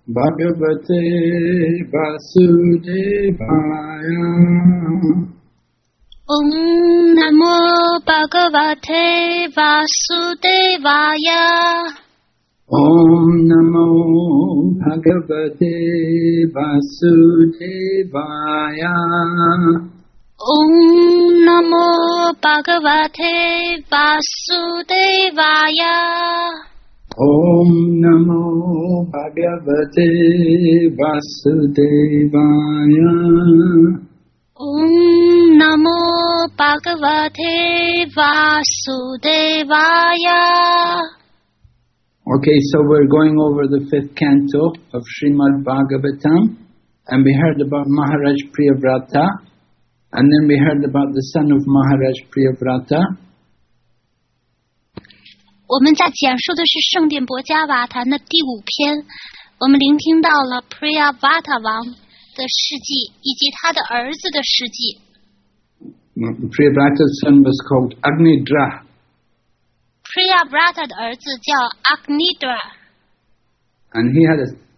Bhagavate Vasudevaya. Om Namo Bhagavate Vasudevaya. Om Namo Bhagavate Vasudevaya. Om Namo Bhagavate Vasudevaya. Om Namo Bhagavate Vasudevaya. Om Namo Bhagavate Vasudevaya. Okay, so we're going over the 5th canto of Srimad Bhagavatam, and we heard about Maharaj Priyavrata, and then we heard about the son of Maharaj Priyavrata. 我们在讲述的是圣殿博伽瓦坛的第5篇，我们聆听到了 Priyavata 王的事迹以及他的儿子的事迹。 Priyavrata's son was called Agnidra. Priyavrata 的儿子叫 Agnidra. And he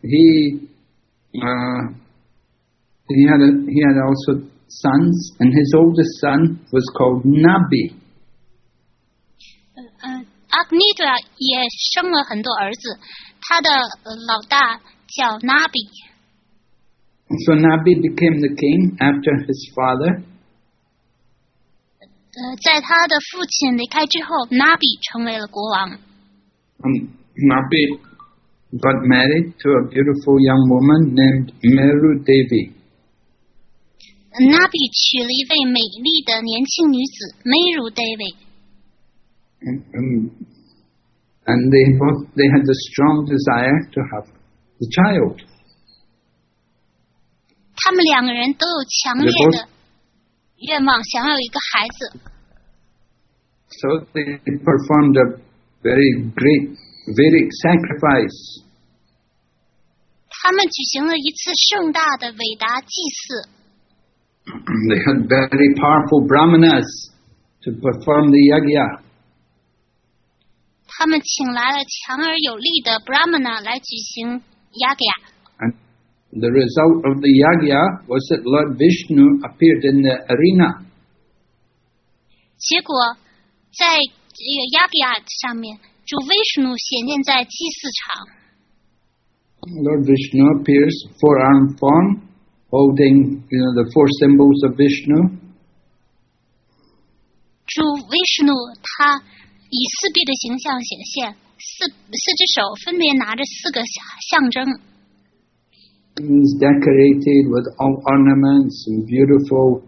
had also sons, and his oldest son was called Nabi. Agnidra 也生了很多儿子，他的老大叫 Nabi. So Nabi became the king after his father. 在他的父亲离开之后 ，Nabi 成为了国王。 Nabi got married to a beautiful young woman named Meru Devi. Nabi 娶了一位美丽的年轻女子 Meru Devi. And they had the strong desire to have the child. 他们两个人都有强烈的愿望，想要有一个孩子。 So they performed a very great Vedic sacrifice. 他们举行了一次盛大的伟达祭祀。 They had very powerful brahmanas to perform the yajna. 他们请来了强而有力的 Brahmana 来举行 yajna。 And the result of the yajna was that Lord Vishnu appeared in the arena. 结果在这个 yajna 上面，主 Vishnu 显现在祭祀场。 Lord Vishnu appears four-armed form, holding the 4 symbols of Vishnu. 主 Vishnu 他以4臂的形象显现，四只手分别拿着4个象征。 He's decorated with all ornaments and beautiful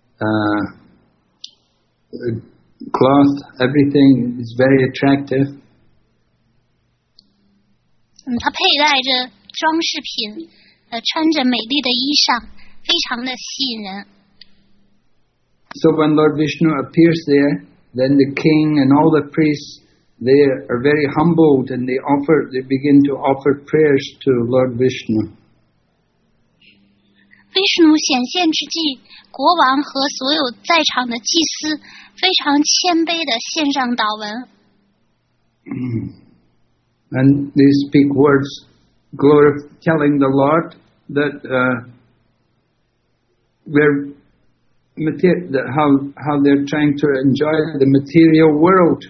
cloth. Everything is very attractive. 他佩戴着装饰品，穿着美丽的衣裳，非常的吸引人。 So when Lord Vishnu appears there, then the king and all the priests, they are very humbled and they begin to offer prayers to Lord Vishnu. Vishnu 显现之际，国王和所有在场的祭司非常谦卑的献上祷文。 And they speak words telling the Lord that how they're trying to enjoy the material world.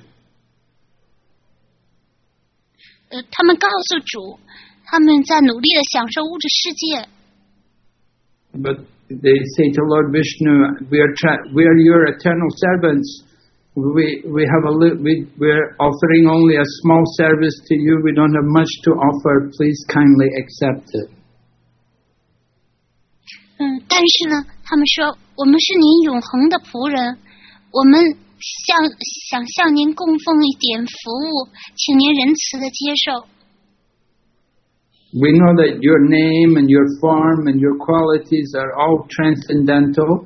他们告诉主，他们在努力的享受物质世界。 But they say to Lord Vishnu, we are your eternal servants. We're offering only a small service to you. We don't have much to offer. Please kindly accept it. 但是呢，他们说我们是您永恒的仆人，我们想向您供奉一点服务，请您仁慈的接受。 We know that your name and your form and your qualities are all transcendental.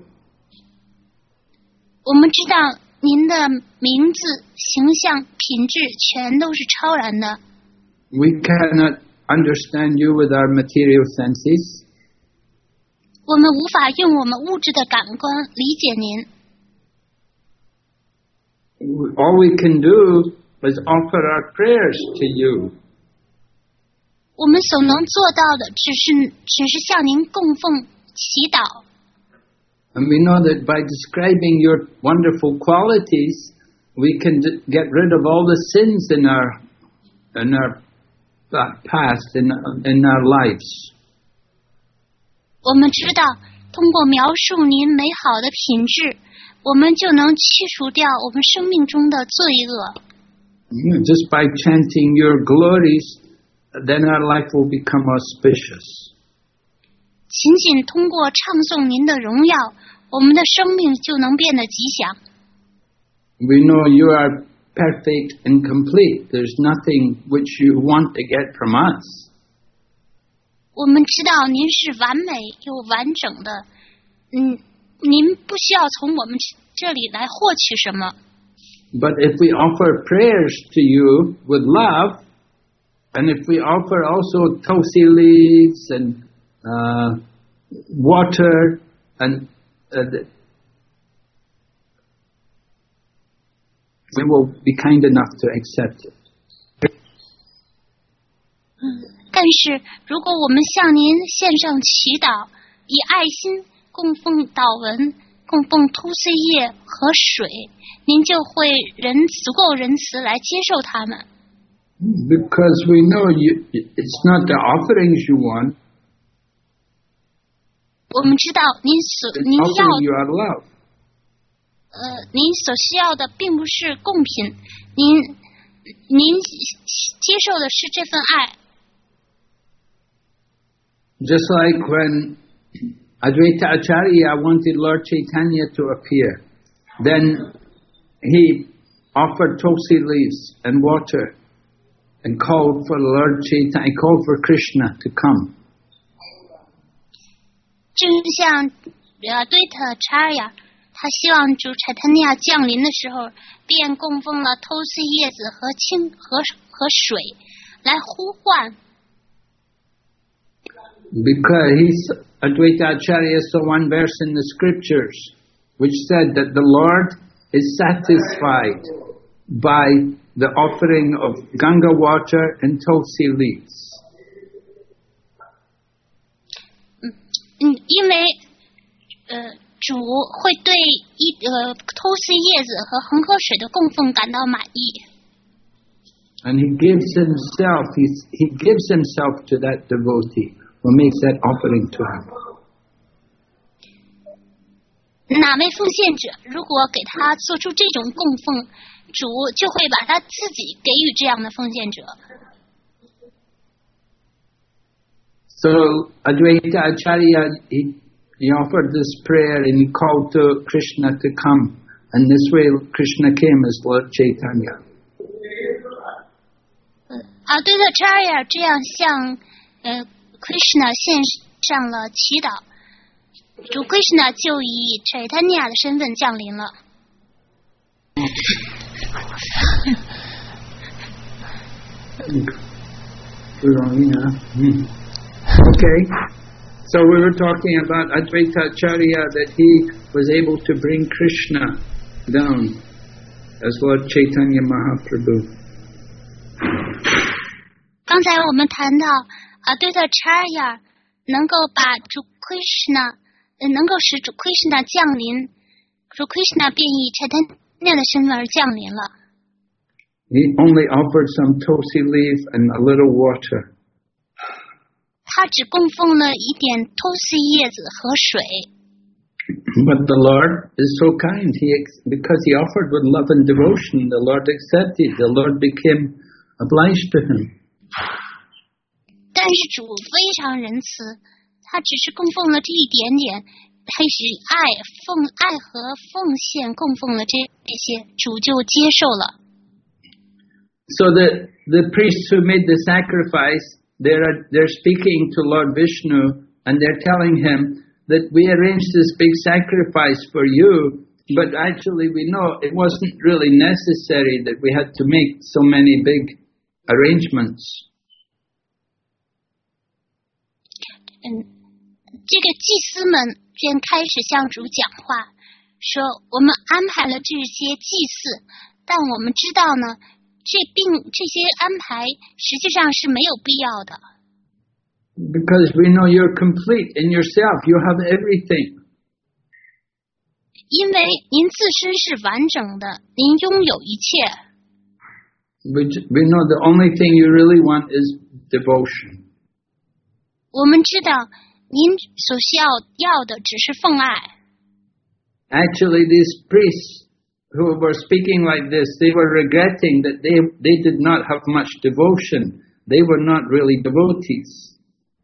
我们知道您的名字、形象、品质全都是超然的。 We cannot understand you with our material senses. 我们无法用我们物质的感官理解您。 All we can do is offer our prayers to you. 我们所能做到的只是向您供奉祈祷。 And we know that by describing your wonderful qualities, we can get rid of all the sins in our past, in our lives. 我们知道，通过描述您美好的品质，我们就能去除掉我们生命中的罪恶。 Just by chanting your glories, then our life will become auspicious. 仅仅通过唱诵您的荣耀，我们的生命就能变得吉祥。 We know you are perfect and complete. There's nothing which you want to get from us. 我们知道您是完美又完整的，您不需要从我们这里来获取什么。 But if we offer prayers to you with love, and if we offer also tulsi leaves and water and we will be kind enough to accept it. 但是如果我们向您献上祈祷，以爱心供奉祷文，供奉突丝叶和水，您就会足够仁慈来接受它们。 Because we know it's not the offerings you want. 我们知道您要 your love. 您所需要的并不是贡品，您接受的是这份爱。 Just like when Advaita Acharya wanted Lord Chaitanya to appear, then he offered tulsi leaves and water and called for Lord Chaitanya, called for Krishna to come. 正像Advaita Acharya，他希望主Chaitanya降临的时候，便供奉了透丝叶子和水来呼唤。 Because Advaita Acharya saw one verse in the scriptures which said that the Lord is satisfied by the offering of Ganga water and tulsi leaves. 因为主会对透丝叶子和恒河水的供奉感到满意。 And he gives himself to that devotee who makes that offering to him. 哪位奉献者如果给他做出这种供奉，主就会把他自己给予这样的奉献者。 So Advaita Acharya, he offered this prayer and he called to Krishna to come. And this way Krishna came as Lord Chaitanya. Advaita Acharya 这样向Krishna 献上了祈祷，主 Krishna 就以 Chaitanya 的身份降临了。 Okay, so we were talking about Advaita Acharya, that he was able to bring Krishna down as Lord Chaitanya Mahaprabhu. 刚才我们谈到Advaita Acharya 能够把主 Krishna 能够使主 Krishna 降临，主 Krishna 便以 Chaitanya 的身份而降临了。 He only offered some tulsi leaf and a little water. 他只供奉了一点透丝叶子和水。 But the Lord is so kind. Because he offered with love and devotion, the Lord accepted. The Lord became obliged to him. 但是主非常仁慈，他只是供奉了这一点点，他是爱和奉献供奉了这些，主就接受了。 So the priests who made the sacrifice, they're speaking to Lord Vishnu and they're telling him that we arranged this big sacrifice for you, but actually we know it wasn't really necessary that we had to make so many big arrangements. 这个祭司们便开始向主讲话，说我们安排了这些祭祀，但我们知道呢，这些安排实际上是没有必要的。 Because we know you're complete in yourself. You have everything. 因为您自身是完整的，您拥有一切。 We know the only thing you really want is devotion. 我们知道，您所需要的只是奉爱。 Actually, these priests who were speaking like this, they were regretting that they did not have much devotion. They were not really devotees.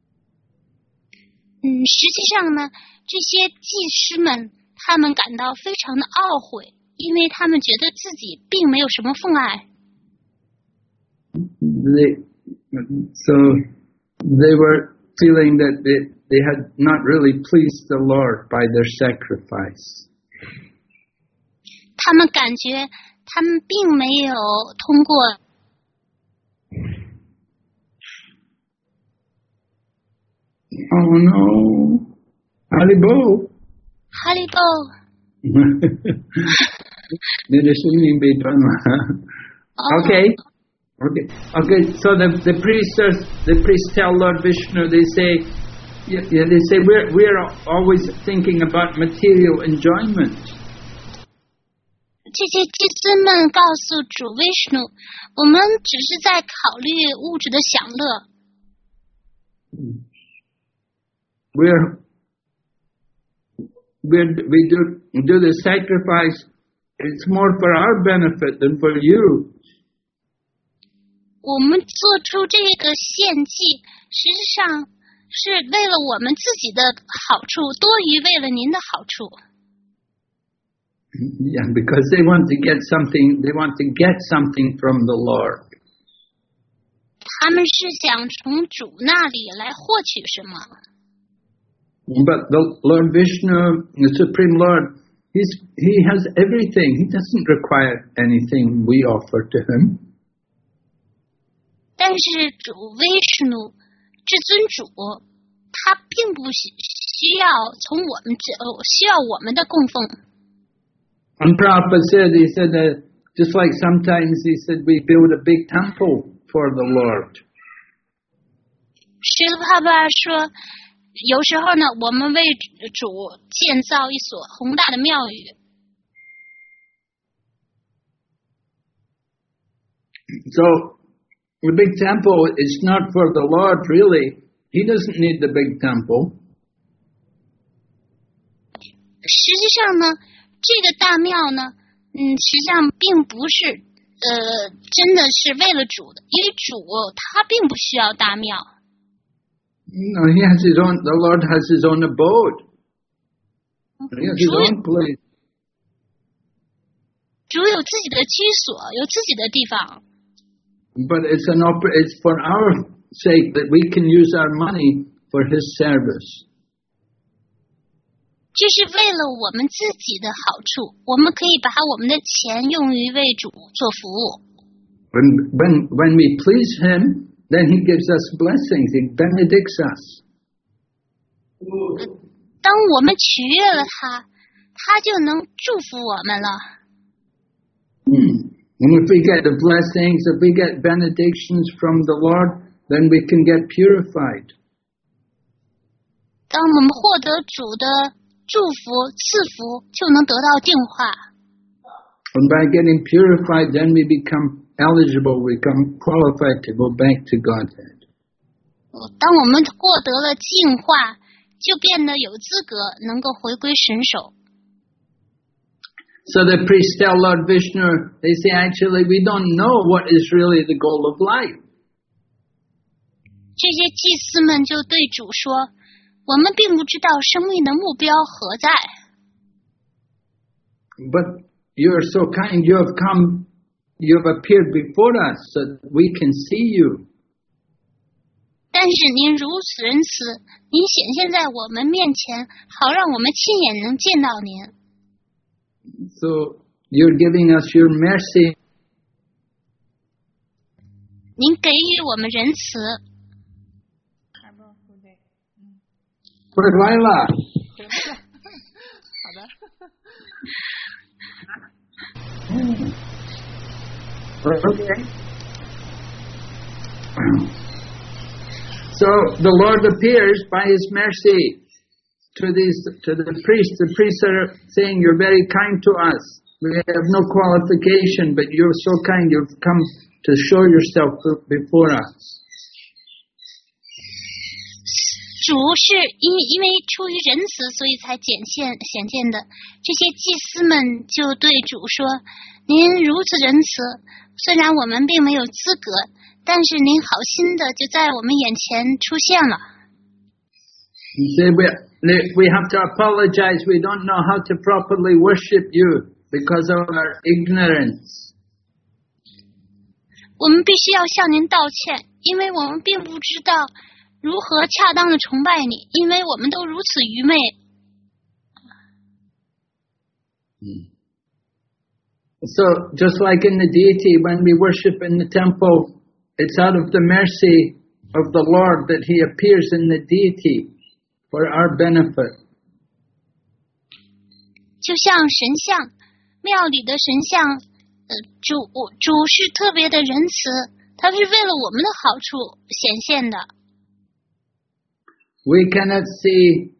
实际上呢，这些祭司们他们感到非常的懊悔，因为他们觉得自己并没有什么奉爱。 So they were feeling that they had not really pleased the Lord by their sacrifice. 他们感觉他们并没有通过。 Oh no, Haribo. Haribo. Okay. So the priests tell Lord Vishnu. They say we're always thinking about material enjoyment. 这些祭司们告诉主 Vishnu， 我们只是在考虑物质的享乐。 We do the sacrifice. It's more for our benefit than for you. 我们做出这个献祭，实际上是为了我们自己的好处，多于为了您的好处。 Yeah, because they want to get something. They want to get something from the Lord. 他们是想从主那里来获取什么。 But the Lord Vishnu, the Supreme Lord, he has everything. He doesn't require anything we offer to him. 但是主 Vishnu 至尊主，他并不需要从我们需要我们的供奉。 And Prabhupada said, he said, just like sometimes he said, we build a big temple for the Lord. 释迦牟尼说，有时候呢，我们为主建造一所宏大的庙宇。 So the big temple is not for the Lord, really. He doesn't need the big temple. 实际上呢，这个大庙呢，实际上并不是真的是为了主的，因为主他并不需要大庙。 No, he has his own. The Lord has his own abode. He has his own place. 主有自己的居所，有自己的地方。 But it's for our sake that we can use our money for His service. 这是为了我们自己的好处，我们可以把我们的钱用于为主做服务。 When we please Him, then He gives us blessings. He benedicts us. 当我们取悦了他，他就能祝福我们了。 And if we get the blessings, if we get benedictions from the Lord, then we can get purified. 当我们获得主的祝福赐福，就能得到净化。 And by getting purified, then we become eligible, we become qualified to go back to Godhead. 当我们获得了净化，就变得有资格能够回归神手。 So the priests tell Lord Vishnu, they say, actually, we don't know what is really the goal of life. 这些祭司们就对主说，我们并不知道生命的目标何在。 But you are so kind, you have appeared before us so that we can see you. 但是您如此仁慈，您显现在我们面前，好让我们亲眼能见到您。 So you're giving us your mercy. 您给予我们仁慈。 回来了。 好的。 Okay. So the Lord appears by His mercy to the priests. The priests are saying, "You're very kind to us. We have no qualification, but you're so kind. You've come to show yourself before us." 主是因为出于仁慈，所以才显现的。这些祭司们就对主说：“您如此仁慈，虽然我们并没有资格，但是您好心的就在我们眼前出现了。” He said, "We have to apologize. We don't know how to properly worship you because of our ignorance." 我们必须要向您道歉，因为我们并不知道如何恰当的崇拜你，因为我们都如此愚昧。 So, just like in the deity, when we worship in the temple, it's out of the mercy of the Lord that He appears in the deity for our benefit. 就像神像，庙里的神像，主是特别的仁慈，他是为了我们的好处显现的。 We cannot see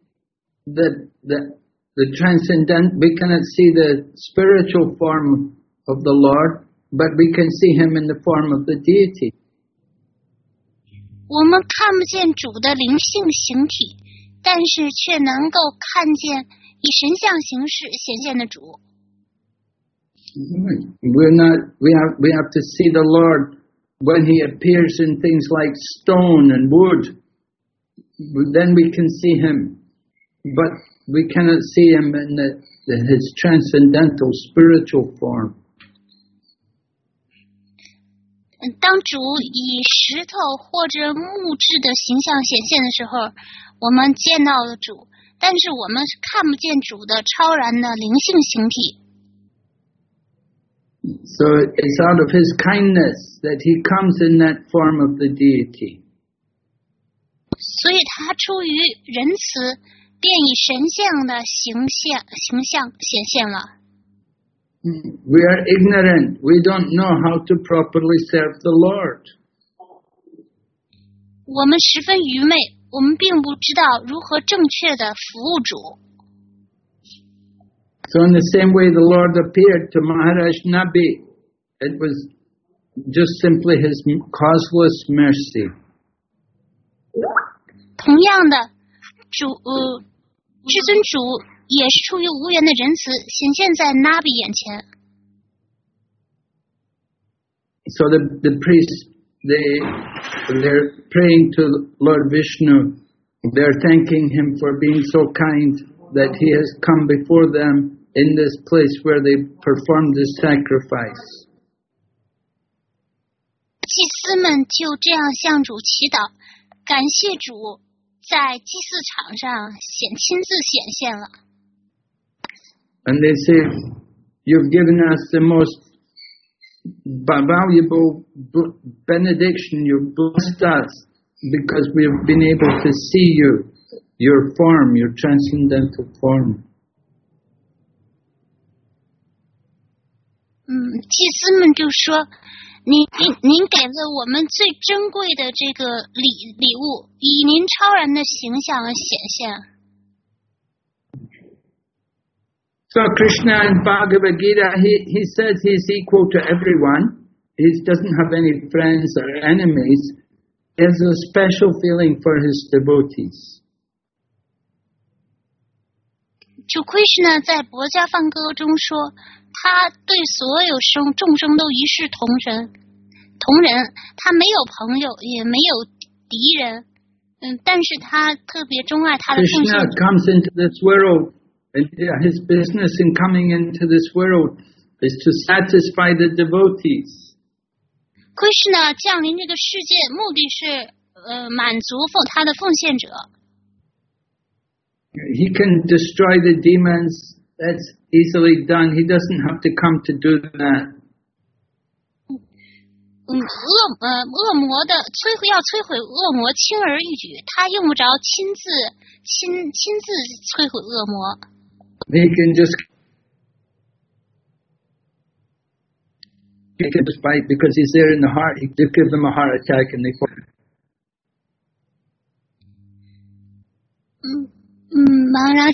the transcendent, we cannot see the spiritual form of the Lord, but we can see Him in the form of the deity. 我们看不见主的灵性形体，但是却能够看见以神像形式显现的主。 We have to see the Lord when He appears in things like stone and wood. Then we can see Him, but we cannot see Him in His transcendental spiritual form. 当主以石头或者木质的形象显现的时候，我们见到了主，但是我们是看不见主的超然的灵性形体。 So it's out of His kindness that He comes in that form of the deity. 所以他出于仁慈，便以神像的形象显现了。 We are ignorant. We don't know how to properly serve the Lord. 我们十分愚昧，我们并不知道如何正确的服务主。 So in the same way the Lord appeared to Maharaj Nabi, it was just simply His causeless mercy. 同样的，至尊主也是出于无缘的仁慈，显现在纳比眼前。 So the priests, they're praying to Lord Vishnu. They're thanking Him for being so kind that He has come before them in this place where they performed the sacrifice. 祭司们就这样向主祈祷，感谢主在祭祀场上亲自显现了。 And they say, "You've given us the most valuable benediction. You've blessed us because we've been able to see you, your form, your transcendental form." 祭司们就说，您给了我们最珍贵的这个礼物，以您超然的形象显现。 So Krishna in Bhagavad Gita, he says he's equal to everyone. He doesn't have any friends or enemies. He has a special feeling for his devotees. 主 Krishna 在《薄伽梵歌》中说，他对所有众生都一视同仁，他没有朋友，也没有敌人，但是他特别钟爱他的奉献。 Krishna comes into this world, and his business in coming into this world is to satisfy the devotees. Krishna 降临这个世界，目的是满足他的奉献者。 He can destroy the demons. That's easily done. He doesn't have to come to do that. 恶魔的要摧毁恶魔轻而易举，他用不着亲自摧毁恶魔。 He can just fight because he's there in the heart. He just give them a heart attack and they fall. Maharaj.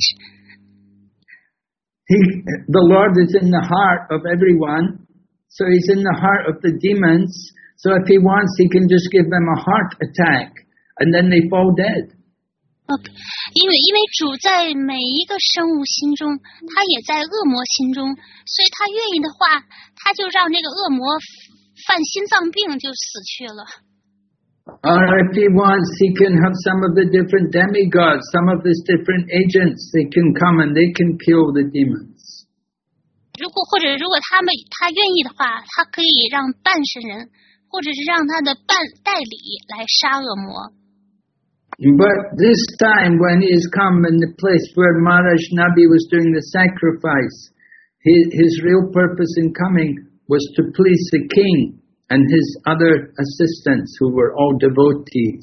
The Lord is in the heart of everyone, so He's in the heart of the demons. So if He wants, He can just give them a heart attack, and then they fall dead. Okay. 因为主在每一个生物心中，他也在恶魔心中，所以他愿意的话，他就让这个恶魔犯心脏病就死去了。 Or if He wants, He can have some of the different demigods, some of these different agents, they can come and they can kill the demons. 如果他愿意的话，他可以让半神人，或者是让他的代理来杀恶魔。 But this time when He has come in the place where Maharaj Nabi was doing the sacrifice, his real purpose in coming was to please the king and his other assistants who were all devotees.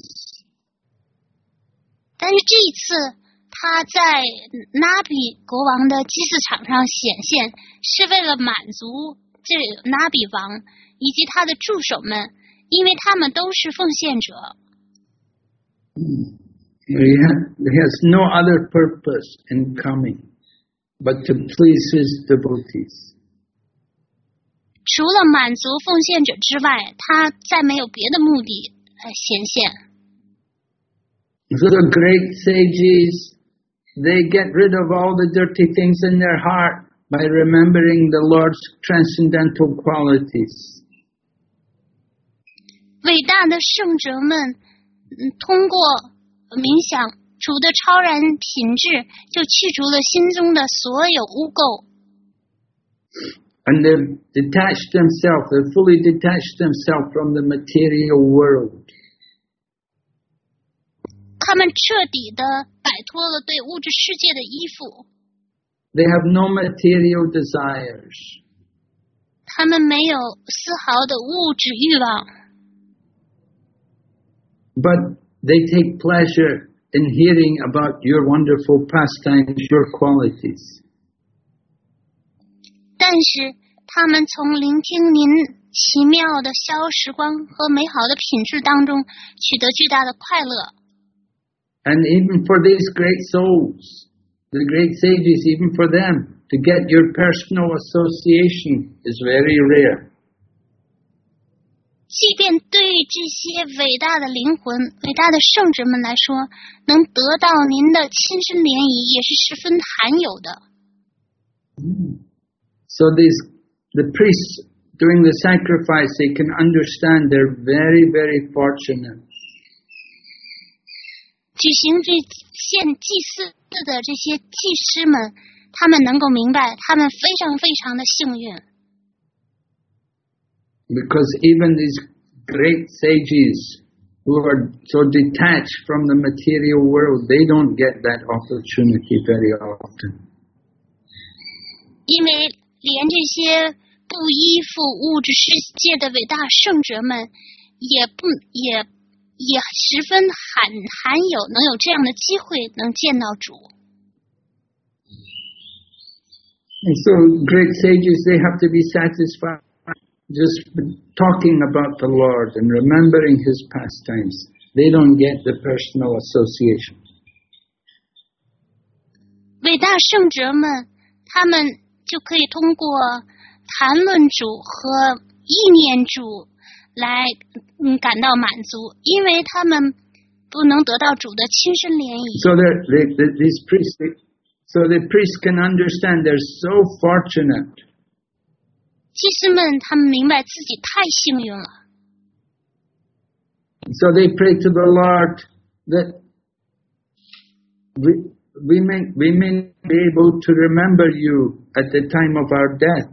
但是这一次他在纳比国王的祭祀场上显现，是为了满足这纳比王以及他的助手们，因为他们都是奉献者。 He has no other purpose in coming but to please his devotees. 除了满足奉献者之外，他再没有别的目的显现。 So the great sages, they get rid of all the dirty things in their heart by remembering the Lord's transcendental qualities. 伟大的圣者们，通过冥想主的超然品质，就去除了心中的所有污垢。 And they've detached themselves, they've fully detached themselves from the material world. 他们彻底的摆脱了对物质世界的依附。 They have no material desires. 他们没有丝毫的物质欲望。 But they take pleasure in hearing about your wonderful pastimes, your qualities. 但是他们从聆听您奇妙的逍遥时光和美好的品质当中取得巨大的快乐。 And even for these great souls, the great sages, even for them, to get your personal association is very rare. 即便对于这些伟大的灵魂、伟大的圣者们来说，能得到您的亲身联谊也是十分罕有的。 So the priests doing the sacrifice, they can understand they're very, very fortunate. 举行这献祭祀的这些祭司们，他们能够明白，他们非常非常的幸运。 Because even these great sages who are so detached from the material world, they don't get that opportunity very often. 因为连这些不依附物质世界的伟大圣者们，也十分罕有能有这样的机会能见到主。 And so great sages, they have to be satisfied just talking about the Lord and remembering His pastimes. They don't get the personal association. 伟大圣者们，他们就可以通过谈论主和意念主来感到满足，因为他们不能得到主的亲身联谊。 So these priests, so the priests can understand they're so fortunate. 祭司们，他们明白自己太幸运了。 So they pray to the Lord that we may be able to remember you at the time of our death.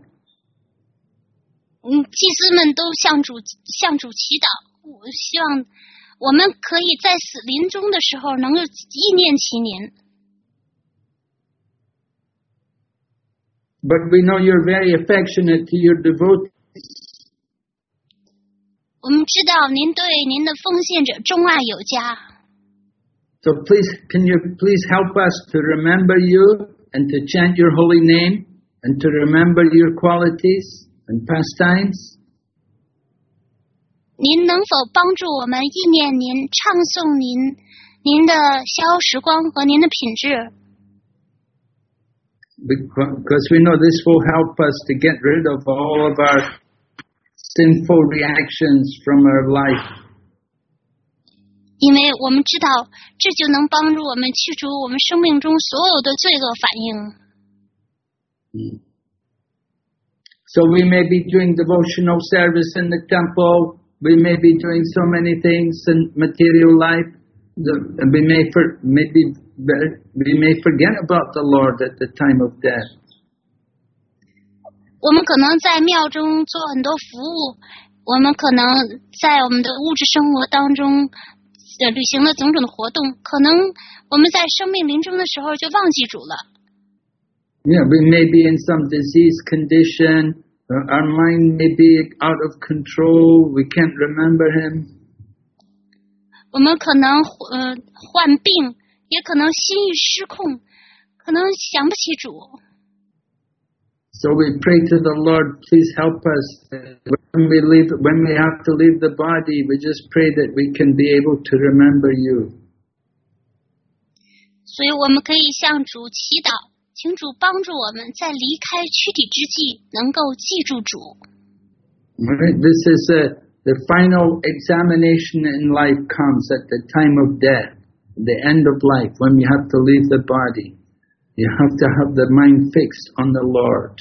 祭司们都向主祈祷，我希望我们可以在死临终的时候能够意念起您。 But we know you're very affectionate to your devotees. 我们知道您对您的奉献者钟爱有加。 So can you please help us to remember you and to chant your holy name and to remember your qualities and pastimes? 您能否帮助我们意念您、唱诵您您的消时光和您的品质。 Because we know this will help us to get rid of all of our sinful reactions from our life. 因为我们知道，这就能帮助我们去除我们生命中所有的罪恶反应。 So we may be doing devotional service in the temple. We may be doing so many things in material life. We may forget about the Lord at the time of death. 我们可能在庙中做很多服务，我们可能在我们的物质生活当中履行了种种的活动，可能我们在生命临终的时候就忘记主了。 Yeah, we may be in some disease condition. Our mind may be out of control. We can't remember Him. 我们可能患病，也可能心意失控，可能想不起主。 So we pray to the Lord, please help us. When we have to leave the body, we just pray that we can be able to remember You. 所以我们可以向主祈祷，请主帮助我们在离开躯体之际能够记住主。 Right? This is the final examination in life comes at the time of death, the end of life, when you have to leave the body. You have to have the mind fixed on the Lord.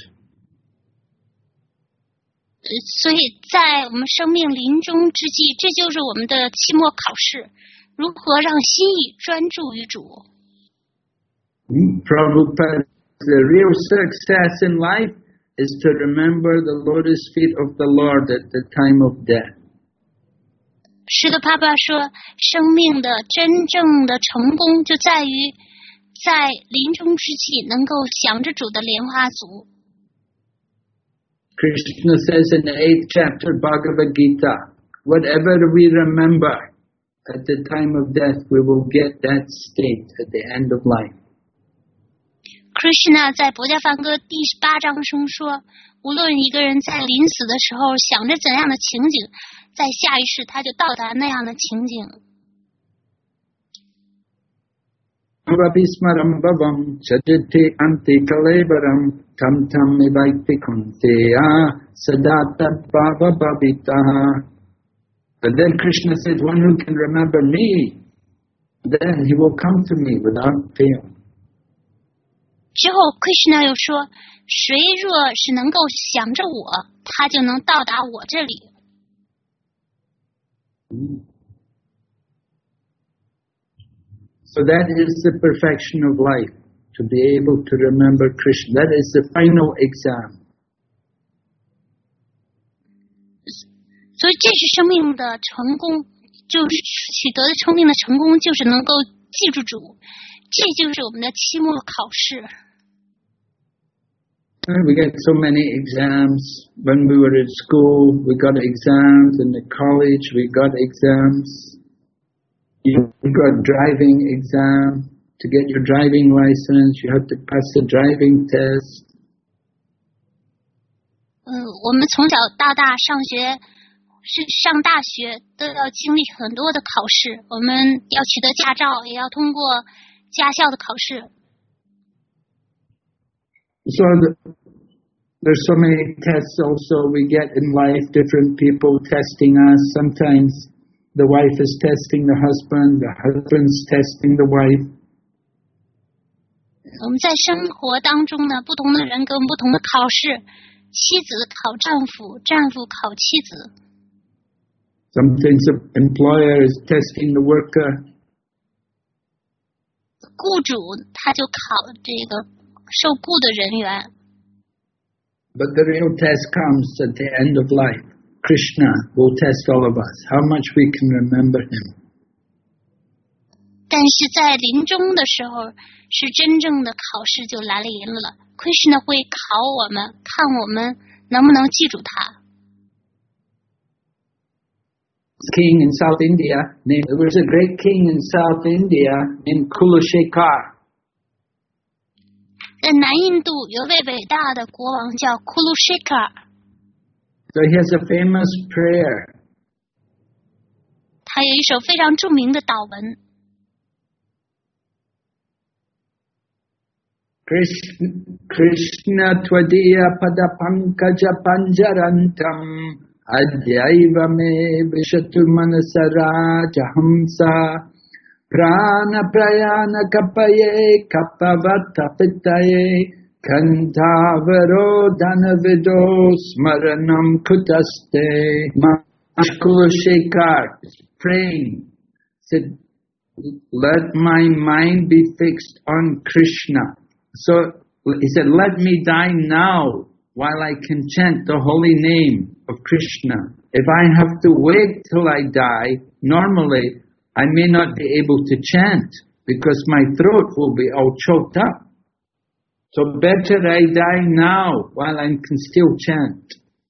所以在我们生命临终之际，这就是我们的期末考试，如何让心意专注于主。 Prabhupada, the real success in life is to remember the lotus feet of the Lord at the time of death. 是的，爸爸说，生命的真正的成功就在于在临终之际能够想着主的莲花足。 Krishna says in the 8th chapter Bhagavad Gita, whatever we remember at the time of death, we will get that state at the end of life. Krishna 在《薄伽梵歌》第8章中说，无论一个人在临死的时候想着怎样的情景，在下一世他就到达那样的情景。 Smaram bhavam chajate ante kalevaram tam tam evaiti kunteya sadata bhava bhavitaha. But then Krishna says, one who can remember me, then he will come to me without fail. 之后 Krishna 又说，谁若是能够想着我，他就能到达我这里。 So that is the perfection of life, to be able to remember Krishna. That is the final exam. 所以这是生命的成功，就是取得的生命的成功，就是能够记住主，这就是我们的期末考试。 We get so many exams. When we were at school, we got exams. In the college, we got exams. You got driving exam. To get your driving license, you have to pass the driving test. 我们从小到大上大学都要经历很多的考试，我们要取得驾照，也要通过驾校的考试。 So there's so many tests also we get in life, different people testing us. Sometimes the wife is testing the husband husband's testing the wife. 我们在生活当中呢，不同的人跟不同的考试，妻子考丈夫，丈夫考妻子。 Sometimes the employer is testing the worker. 雇主他就考这个受雇的人员。 But the real test comes at the end of life. Krishna will test all of us, how much we can remember him. 但是在临终的时候，是真正的考试就来临了。Krishna 会考我们，看我们能不能记住他。 King in South India, there was a great king in South India named Kulushekhar. 在南印度有位伟大的国王叫 Kulushekhar。 So he has a famous prayer. 他有一首非常著名的祷文。 Krishna tvadiya pada pankaja panjarantam adyaiva me vishatu manasarajahamsa prana prayana kapaye kapavata pitaye kantavaro dhanavido smaranam kutaste. Kula Shekhar praying said, let my mind be fixed on Krishna. So he said, let me die now while I can chant the holy name of Krishna. If I have to wait till I die, normally I may not be able to chant because my throat will be all choked up. So better I die now while I can still chant.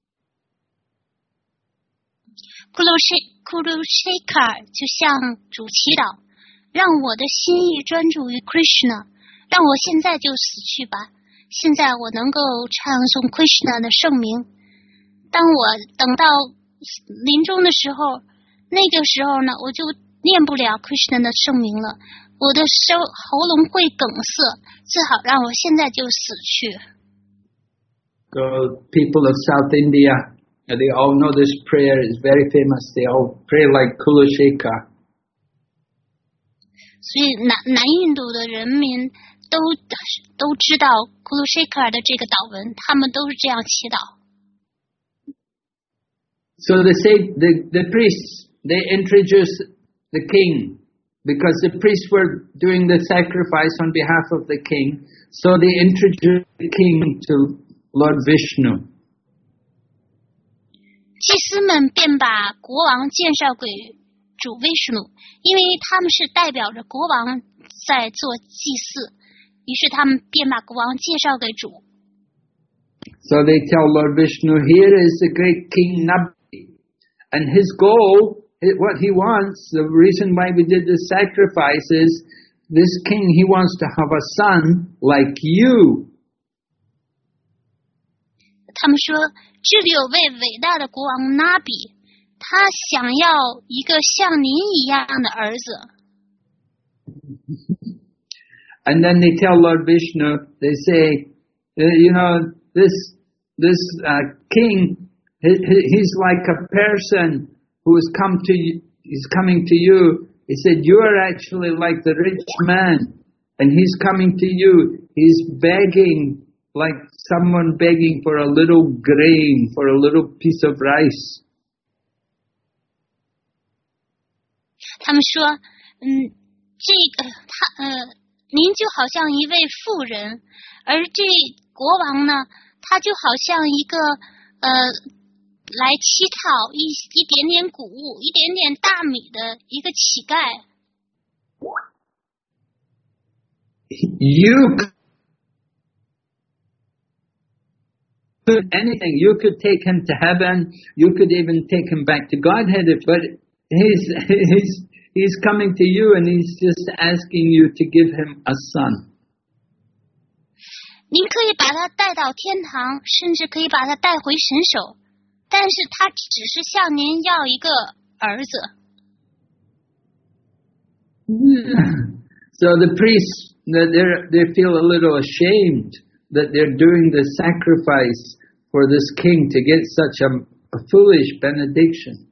Kulu Shekhar 就向主祈祷，让我的心意专注于 Krishna， 让我现在就死去吧。现在我能够唱诵 Krishna 的圣名。当我等到临终的时候，那个时候呢，我就念不了 Krishna 的圣名了，我的喉咙会梗塞，最好让我现在就死去。 So people of South India, they all know this prayer is very famous. They all pray like Kula Shekhar. 所以南印度的人民都知道 Kulu Shekhar 的这个祷文，他们都是这样祈祷。 So they say the priests, they introduce the king because the priests were doing the sacrifice on behalf of the king. So they introduced the king to Lord Vishnu. 祭司们便把国王介绍给主 Vishnu， 因为他们是代表着国王在做祭祀，于是他们便把国王介绍给主。 So they tell Lord Vishnu, here is the great King Nabhi, and his goal, what he wants, the reason why we did the sacrifice is, this king, he wants to have a son like you. 他们说，这里有位伟大的国王纳比，他想要一个像您一样的儿子。 And then they tell Lord Vishnu, they say, this king, he's like a person who has come to you, he's coming to you. He said, you are actually like the rich man, and he's coming to you. He's begging, like someone begging for a little grain, for a little piece of rice. 他们说，您就好像一位富人，而这国王呢，他就好像一个来乞讨一点点谷物、一点点大米的一个乞丐。 You could anything. You could take him to heaven. You could even take him back to Godhead. But he's coming to you, and he's just asking you to give him a son. 您可以把他带到天堂，甚至可以把他带回神手，但是他只是向您要一个儿子。 So the priests, they feel a little ashamed that they're doing the sacrifice for this king to get such a foolish benediction.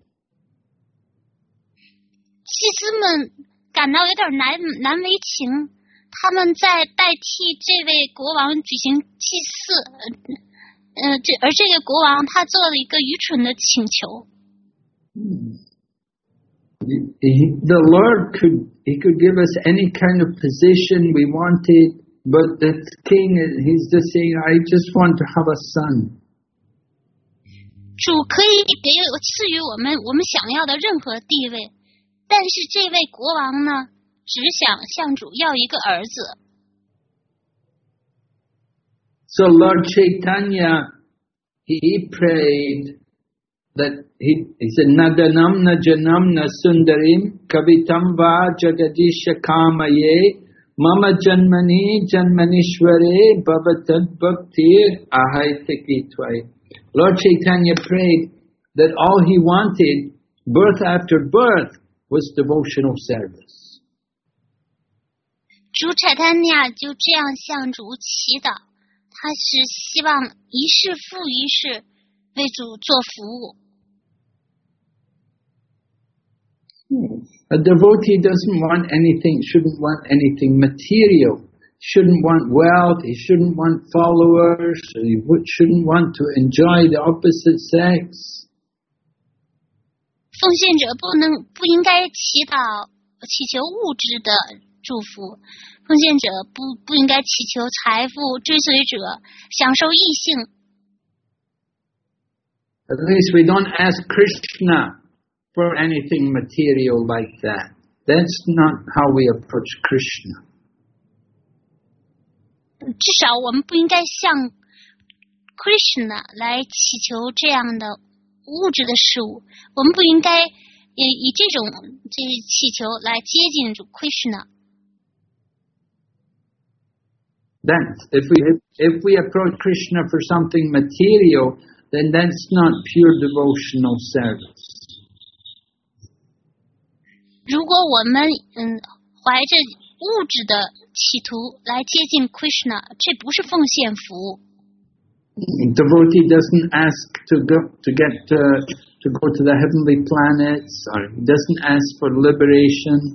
祭司们感到有点难为情，他们在代替这位国王举行祭祀，而这个国王他做了一个愚蠢的请求。 The Lord could give us any kind of position we wanted, but the king, he's just saying, I just want to have a son. 主可以赐予我们想要的任何地位，但是这位国王呢，只想向主要一个儿子。 So Lord Chaitanya, he prayed that he said, Nadanamna Janamna Sundarim Kavitam Va Jagadisha Kamaye Mama Janmani Janmanishware Bhavatad Bhaktir Ahaitikitwai. Lord Chaitanya prayed that all he wanted, birth after birth, was devotional service. 主柴丹尼亚就这样向主祈祷，他是希望一世复一世为主做服务。 A devotee doesn't want anything, shouldn't want anything material, shouldn't want wealth, he shouldn't want followers, he shouldn't want to enjoy the opposite sex. 奉献者不应该祈求物质的祝福，奉献者不应该祈求财富，追随者享受异性。 At least we don't ask Krishna for anything material like that. That's not how we approach Krishna. 至少我们不应该向 Krishna 来祈求这样的物质的事物，我们不应该以这种祈求来接近主 Krishna。 Then, if we approach Krishna for something material, then that's not pure devotional service. 如果我们怀着物质的企图来接近 Krishna， 这不是奉献服务。 Devotee doesn't ask to go to the heavenly planets, or he doesn't ask for liberation.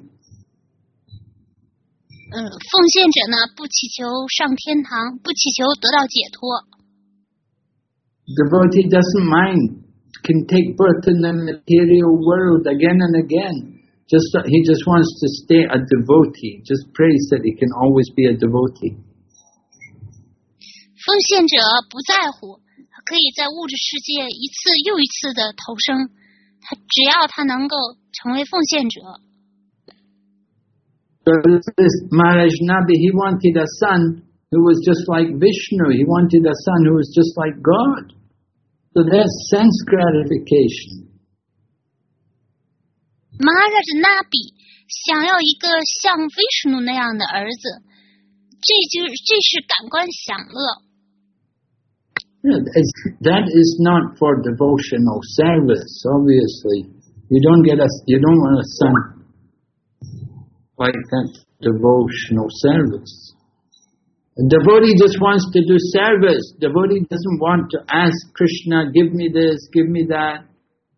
奉献者呢，不祈求上天堂，不祈求得到解脱。 Devotee doesn't mind, can take birth in the material world again and again. He just wants to stay a devotee. Just prays that he can always be a devotee. 奉献者不在乎，可以在物质世界一次又一次的投生，只要他能够成为奉献者。 This Maharaj Nabi, he wanted a son who was just like Vishnu. He wanted a son who was just like God. So that's sense gratification. Maharaj Nabi 想要一个像 Vishnu 那样的儿子，这是感官享乐。 That is not for devotional service. Obviously, you don't want a son like that devotional service. A devotee just wants to do service. Devotee doesn't want to ask Krishna, give me this, give me that.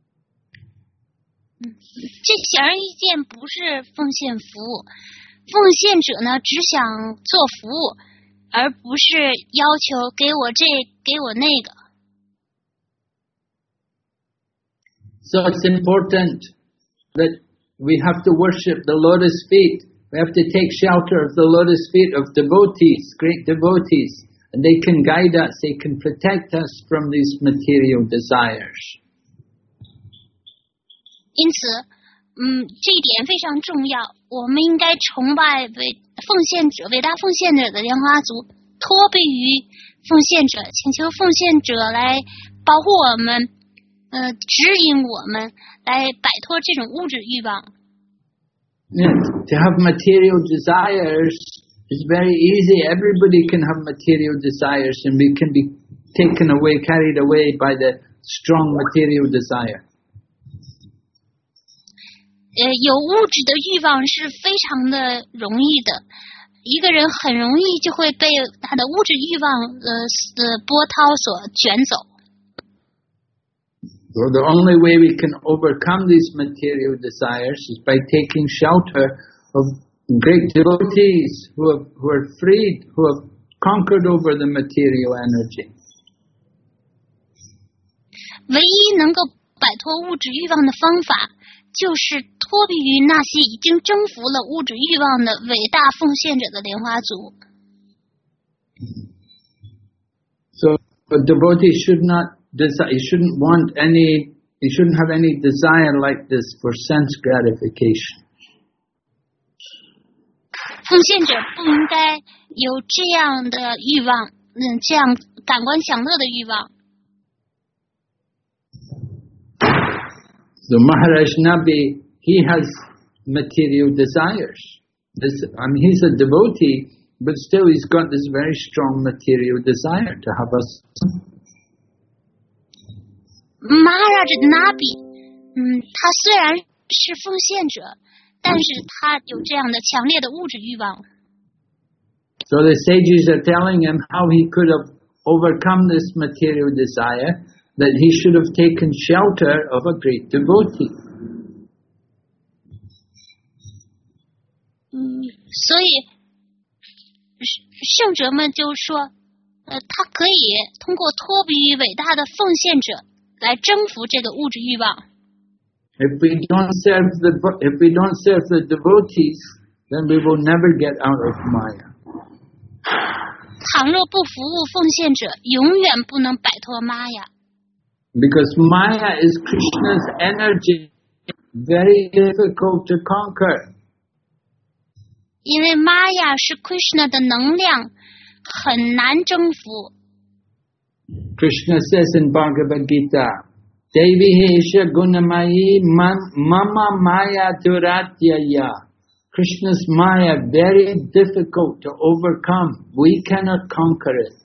这显而易见不是奉献服务，奉献者呢只想做服务，而不是要求给我这给我那个。 So it's important that we have to worship the lotus feet. We have to take shelter of the lotus feet of devotees, great devotees, and they can guide us, they can protect us from these material desires. 因此，这一点非常重要。我们应该崇拜伟大奉献者的莲花族，托庇于奉献者，请求奉献者来保护我们，指引我们，来摆脱这种物质欲望。 Yes, to have material desires is very easy. Everybody can have material desires, and we can be carried away by the strong material desire. 有物质的欲望是非常的容易的，一个人很容易就会被他的物质欲望波涛所卷走。 So the only way we can overcome these material desires is by taking shelter of great devotees who are freed, who have conquered over the material energy. 唯一能够摆脱物质欲望的方法，就是托庇于那些已经征服了物质欲望的伟大奉献者的莲花族。 So a devotee shouldn't have any desire like this for sense gratification. 奉献者不应该有这样的欲望，这样感官享乐的欲望。 So Maharaj Nabi, he has material desires. He's a devotee, but still he's got this very strong material desire to have us. Maharaj Nabi, 他虽然是奉献者，但是他有这样的强烈的物质欲望。 So the sages are telling him how he could have overcome this material desire, that he should have taken shelter of a great devotee. 所以圣者们就说，他可以通过托比于伟大的奉献者来征服这个物质欲望。 If we don't serve the devotees, then we will never get out of Maya. 倘若不服务奉献者，永远不能摆脱玛雅。 Because Maya is Krishna's energy, very difficult to conquer. 因为玛雅是 Krishna 的能量，很难征服。 Krishna says in Bhagavad Gita, Devi Hesha Gunamayi Mama Maya Duratyaya. Krishna's Maya very difficult to overcome. We cannot conquer it.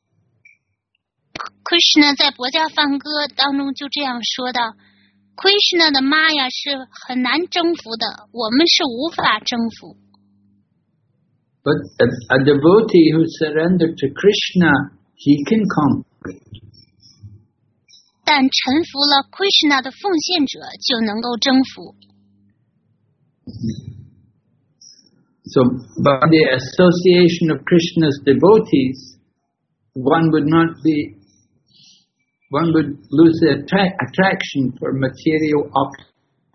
Krishna 在博家梵歌当中就这样说道 ：Krishna 的玛雅是很难征服的，我们是无法征服。 But a devotee who surrendered to Krishna, he can conquer it. 但臣服了 Krishna 的奉献者就能够征服。 So, by the association of Krishna's devotees, one would lose the attraction for material objects.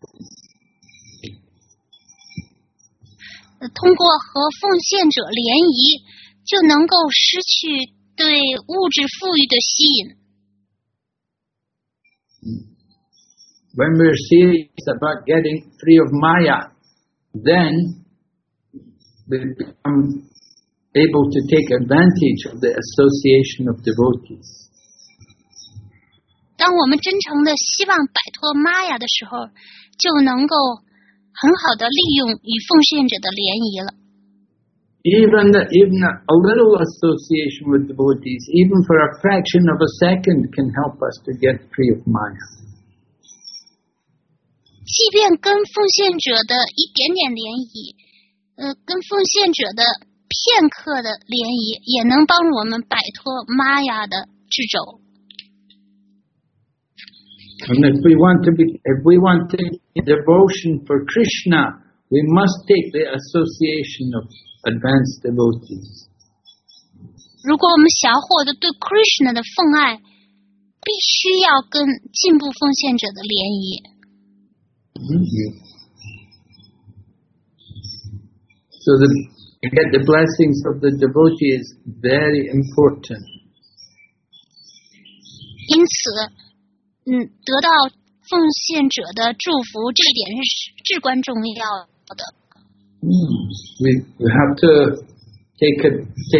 通过和奉献者联谊，就能够失去对物质富裕的吸引。 When we're serious about getting free of Maya, then we become able to take advantage of the association of devotees. 当我们真诚的希望摆脱玛雅的时候，就能够很好的利用与奉献者的联谊了。 Even a little association with devotees, even for a fraction of a second, can help us to get free of Maya. 即便跟奉献者的一点点联谊，跟奉献者的片刻的联谊，也能帮助我们摆脱玛雅的掣肘。 And if we want to devotion for Krishna, we must take the association of advanced devotees. 如果我们想获得对 Krishna 的奉爱，必须要跟进步奉献者的联谊。 So to get the blessings of the devotee is very important. 因此。得到奉献者的祝福，这一点是至关重要的。 We have to take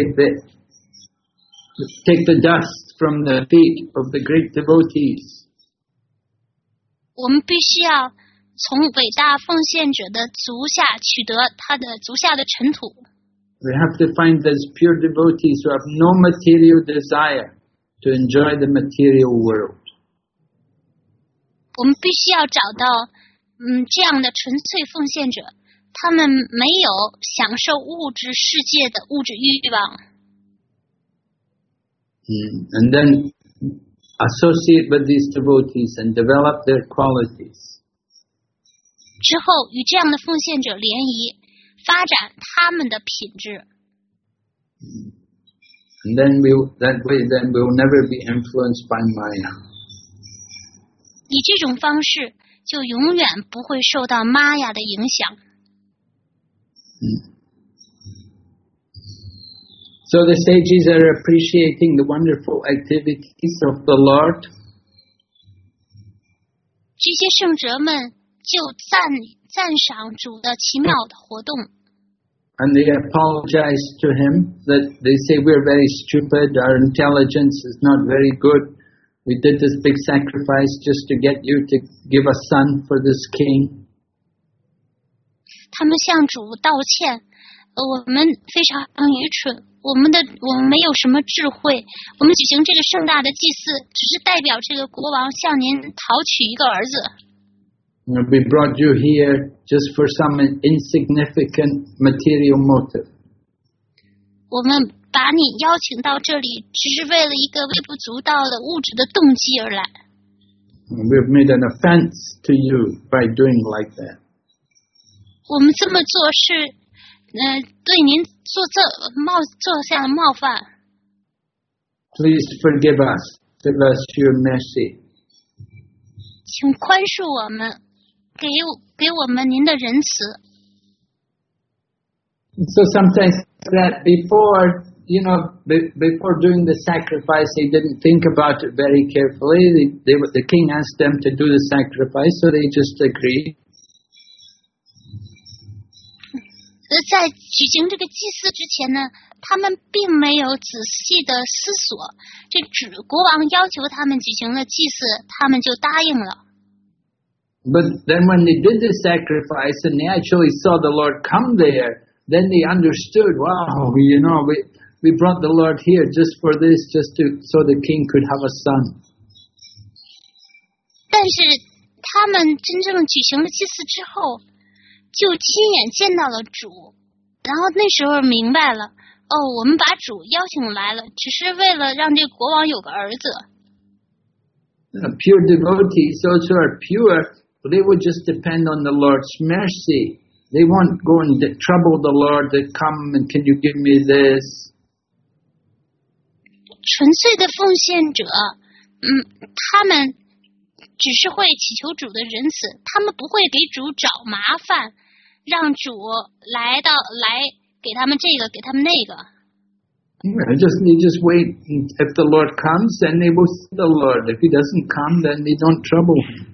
the dust from the feet of the great devotees. 我们必须要从伟大奉献者的足下取得他的足下的尘土。 We have to find those pure devotees who have no material desire to enjoy the material world. 我们必须要找到这样的纯粹奉献者，他们没有享受物质世界的物质欲望。 And then associate with these devotees and develop their qualities. 之后与这样的奉献者联谊，发展他们的品质。 And then that way we'll never be influenced by Maya. 以这种方式，就永远不会受到玛雅的影响。 So the sages are appreciating the wonderful activities of the Lord. 这些圣哲们就赞赏主的奇妙的活动。 And they apologize to him that they say we're very stupid, our intelligence is not very good. We did this big sacrifice just to get you to give a son for this king. 他们向主道歉，我们非常愚蠢，我们没有什么智慧，我们举行这个盛大的祭祀，只是代表这个国王向您讨取一个儿子。 We brought you here just for some insignificant material motive. 我们把你邀请到这里，只是为了一个微不足道的物质的动机而来。 We've made an offense to you by doing like that. 我们这么做是，对您做这样的冒犯。 Please forgive us. Give us your mercy. 请宽恕我们，给我们您的仁慈。 So sometimes that before doing the sacrifice, they didn't think about it very carefully. The king asked them to do the sacrifice, so they just agreed. 在举行这个祭祀之前呢，他们并没有仔细的思索，这国王要求他们举行了祭祀，他们就答应了。 But then when they did the sacrifice and they actually saw the Lord come there, then they understood, wow, we brought the Lord here just for this, so the king could have a son. 但是他们真正举行了祭祀之后，就亲眼见到了主，然后那时候明白了，我们把主邀请来了，只是为了让这个国王有个儿子。 Pure devotees, those who are pure, they would just depend on the Lord's mercy. They won't go and trouble the Lord to come and can you give me this? 纯粹的奉献者，他们只是会祈求主的仁慈，他们不会给主找麻烦，让主来给他们这个，给他们那个。 They just wait. If the Lord comes, then they will see the Lord. If He doesn't come, then they don't trouble Him.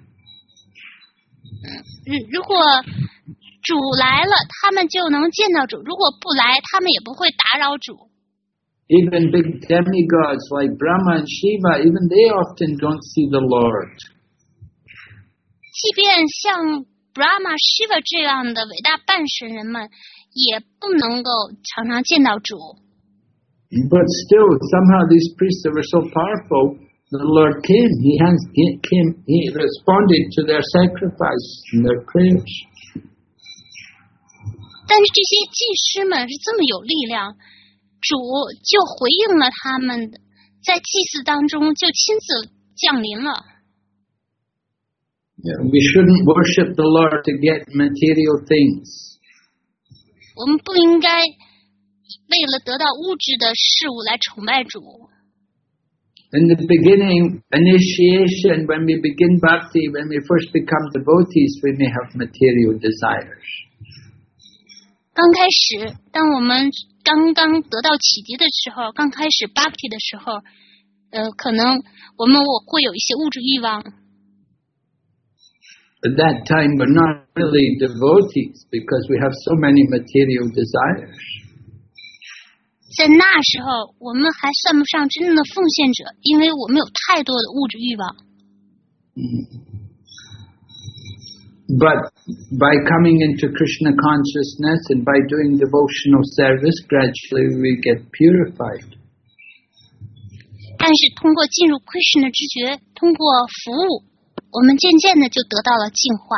如果主来了，他们就能见到主；如果不来，他们也不会打扰主。 Even big demigods like Brahma and Shiva, even they often don't see the Lord. 即便像 Brahma、Shiva 这样的伟大半神人们，也不能够常常见到主。 But still, somehow these priests were so powerful. The Lord came. He responded to their sacrifice and their prayers. 但是这些祭司们是这么有力量，主就回应了他们，在祭祀当中就亲自降临了。 We shouldn't worship the Lord to get material things. 我们不应该为了得到物质的事物来崇拜主。 In the beginning, initiation, when we begin bhakti, when we first become devotees, we may have material desires. 刚开始，当我们刚刚得到启迪的时候，刚开始 bhakti 的时候，可能我会有一些物质欲望。 At that time, we're not really devotees because we have so many material desires. 在那时候，我们还算不上真正的奉献者，因为我们有太多的物质欲望。 But by coming into Krishna consciousness and by doing devotional service, gradually we get purified. 但是通过进入 Krishna 知觉，通过服务，我们渐渐的就得到了净化。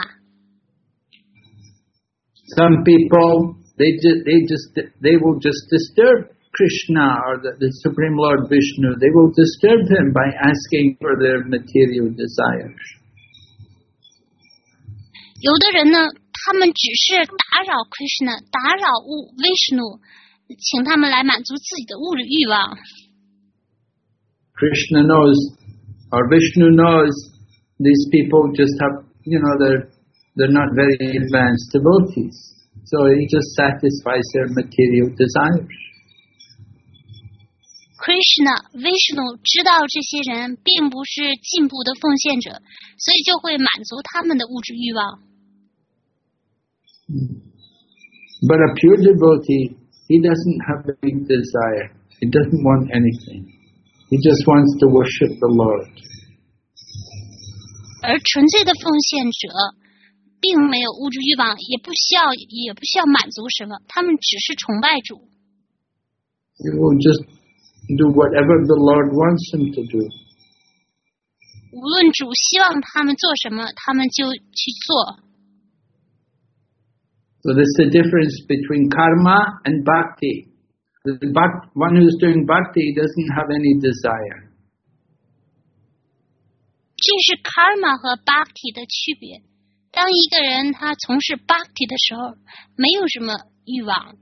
Some people they will just disturb Krishna or the Supreme Lord Vishnu. They will disturb him by asking for their material desires. 有的人呢，他们只是打扰 Krishna， 打扰Vishnu， 请他们来满足自己的物质欲望。 Krishna knows, or Vishnu knows, these people just have, they're not very advanced devotees. So he just satisfies their material desires. Krishna、Vishnu 知道这些人并不是进步的奉献者，所以就会满足他们的物质欲望。 But a pure devotee, he doesn't have any desire. He doesn't want anything. He just wants to worship the Lord. 而纯粹的奉献者，并没有物质欲望，也不需要满足什么，他们只是崇拜主。 He will just do whatever the Lord wants him to do. 无论主希望他们做什么，他们就去做。 So this is the difference between karma and bhakti. one who's doing bhakti doesn't have any desire. 这是 karma 和 bhakti 的区别。当一个人他从事 bhakti 的时候，没有什么欲望。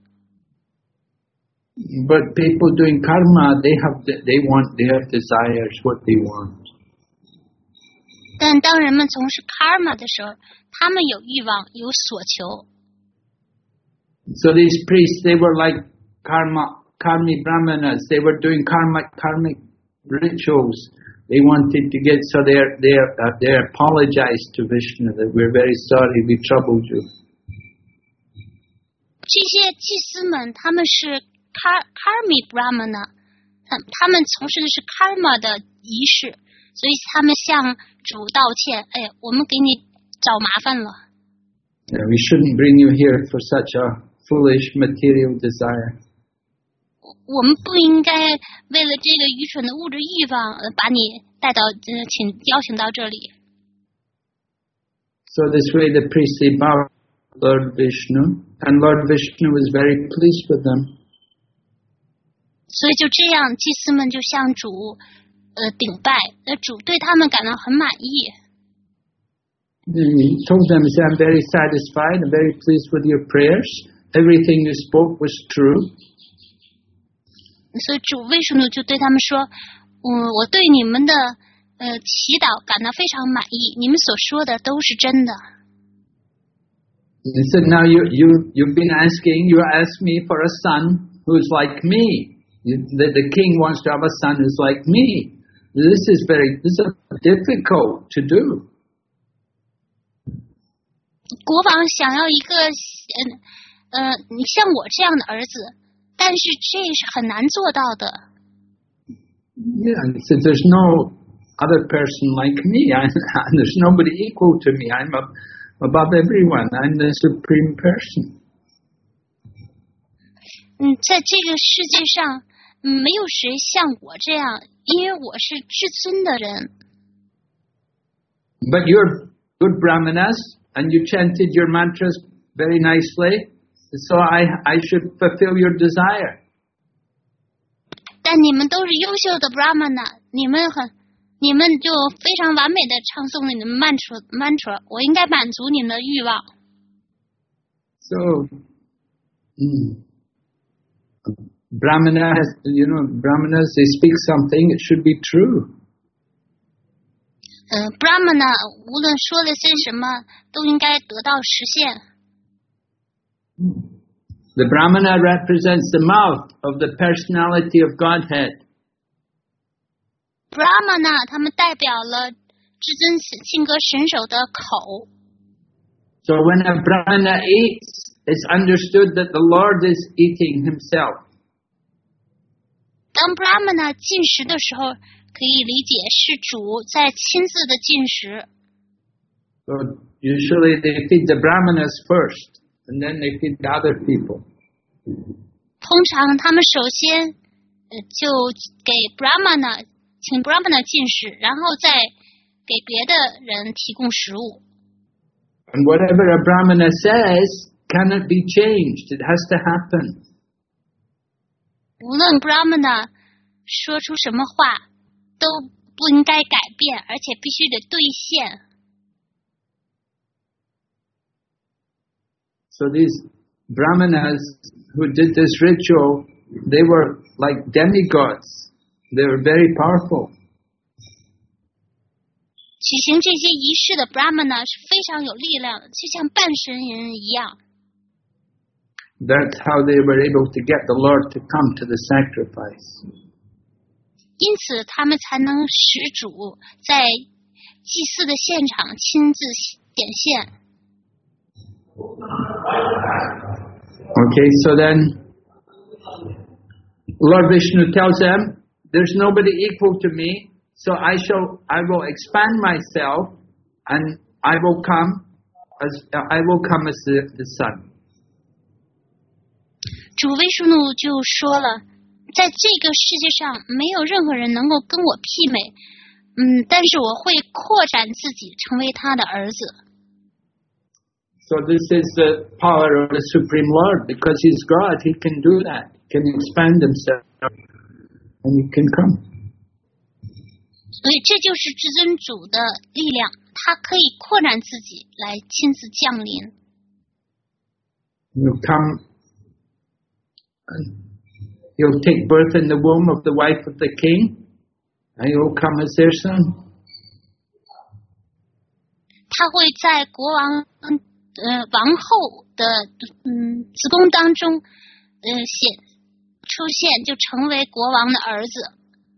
But people doing karma, they have desires, what they want. 但当人们从事 karma 的时候，他们有欲望，有所求。 So these priests, they were like karmi brahmanas. They were doing karmic rituals. They wanted to get, so they apologized to Vishnu that we're very sorry we troubled you. 这些祭司们，他们是 karmi brahmana， 他们从事的是 karma 的仪式，所以他们向主道歉。哎，我们给你找麻烦了。 Yeah, we shouldn't bring you here for such a foolish material desire. 我们不应该为了这个愚蠢的物质欲望，把你带到邀请到这里。 So this way the priests they bowed to Lord Vishnu, and Lord Vishnu was very pleased with them. 所以就这样，祭司们就向主顶拜，主对他们感到很满意。 He told them, I'm very satisfied, I'm very pleased with your prayers. Everything you spoke was true. 所以主为什么就对他们说，我对你们的祈祷感到非常满意，你们所说的都是真的。 He said, now you've been asking, you asked me for a son who's like me. The king wants to have a son who's like me. This is difficult to do. 国王想要一个你像我这样的儿子，但是这是很难做到的。 Yeah, he said, there's no other person like me. There's nobody equal to me. I'm above everyone. I'm the supreme person. 在这个世界上，没有谁像我这样，因为我是至尊的人。 But you're good brahmanas, and you chanted your mantras very nicely, so I should fulfill your desire. 但你们都是优秀的 brahmana， 你们就非常完美的唱诵你们 mantra， 我应该满足你们的欲望。 So, brahmanas, they speak something, it should be true. brahmana 无论说了些什么，都应该得到实现。 The brahmana represents the mouth of the personality of Godhead. brahmana 他们代表了至尊性格神手的口。 So when a brahmana eats, it's understood that the Lord is eating himself. 当 brahmana 进食的时候，可以理解是主在亲自的进食。 So usually they feed the brahmanas first, and then they feed the other people. 通常他们首先就给 brahmana 请 brahmana 进食，然后再给别的人提供食物。 And whatever a brahmana says cannot be changed. It has to happen. 无论 brahmana 说出什么话，都不应该改变，而且必须得兑现。 So these brahmanas who did this ritual, they were like demigods. They were very powerful. 举行这些仪式的 brahmana 是非常有力量的，就像半神人一样。 That's how they were able to get the Lord to come to the sacrifice. 因此，他们才能使主在祭祀的现场亲自显现。 Okay, so then Lord Vishnu tells them, there's nobody equal to me, so I will expand myself, and I will come as the sun. 主维什努就说了，在这个世界上没有任何人能够跟我媲美，但是我会扩展自己成为他的儿子。 So this is the power of the Supreme Lord. Because He's God, He can do that. He can expand Himself and He can come. 所以这就是至尊主的力量，他可以扩展自己来亲自降临。 He'll come and He'll take birth in the womb of the wife of the king, and He'll come as their son. 他会在国王王后的子宫当中出现，就成为国王的儿子。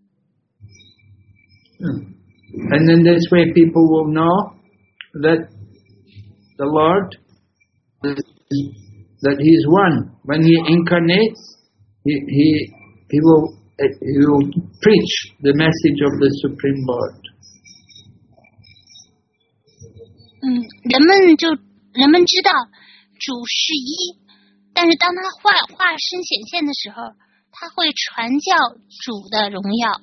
And in this way, people will know that the Lord, that He is one. When He incarnates, He will preach the message of the Supreme Lord. 人们知道主是一，但是当他化身显现的时候，他会传教主的荣耀。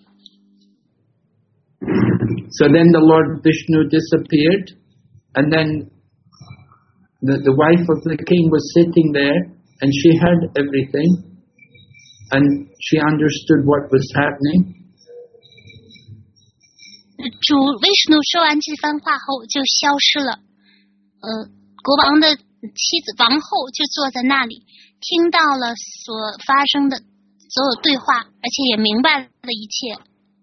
So then the Lord Vishnu disappeared, and then the wife of the king was sitting there, and she heard everything, and she understood what was happening. 主 Vishnu 说完这番话后就消失了，国王的妻子王后就坐在那里，听到了所发生的所有对话，而且也明白了一切。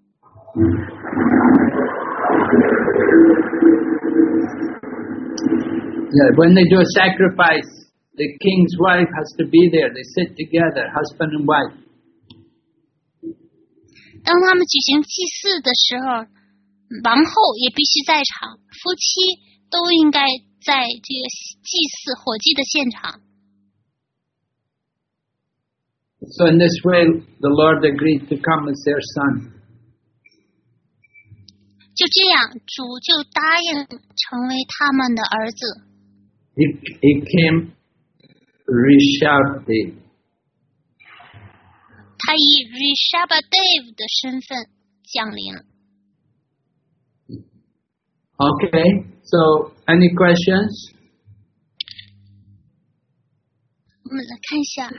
Yeah, when they do a sacrifice, the king's wife has to be there. They sit together, husband and wife. 当他们举行祭祀的时候，王后也必须在场，夫妻都应该在这个祭祀火祭的现场。 So in this way, the Lord agreed to come as their son. 就这样，主就答应成为他们的儿子。 He came Rishabdev. 他以 Rishabdev 的身份降临。 Okay, so any questions? 我们来看一下。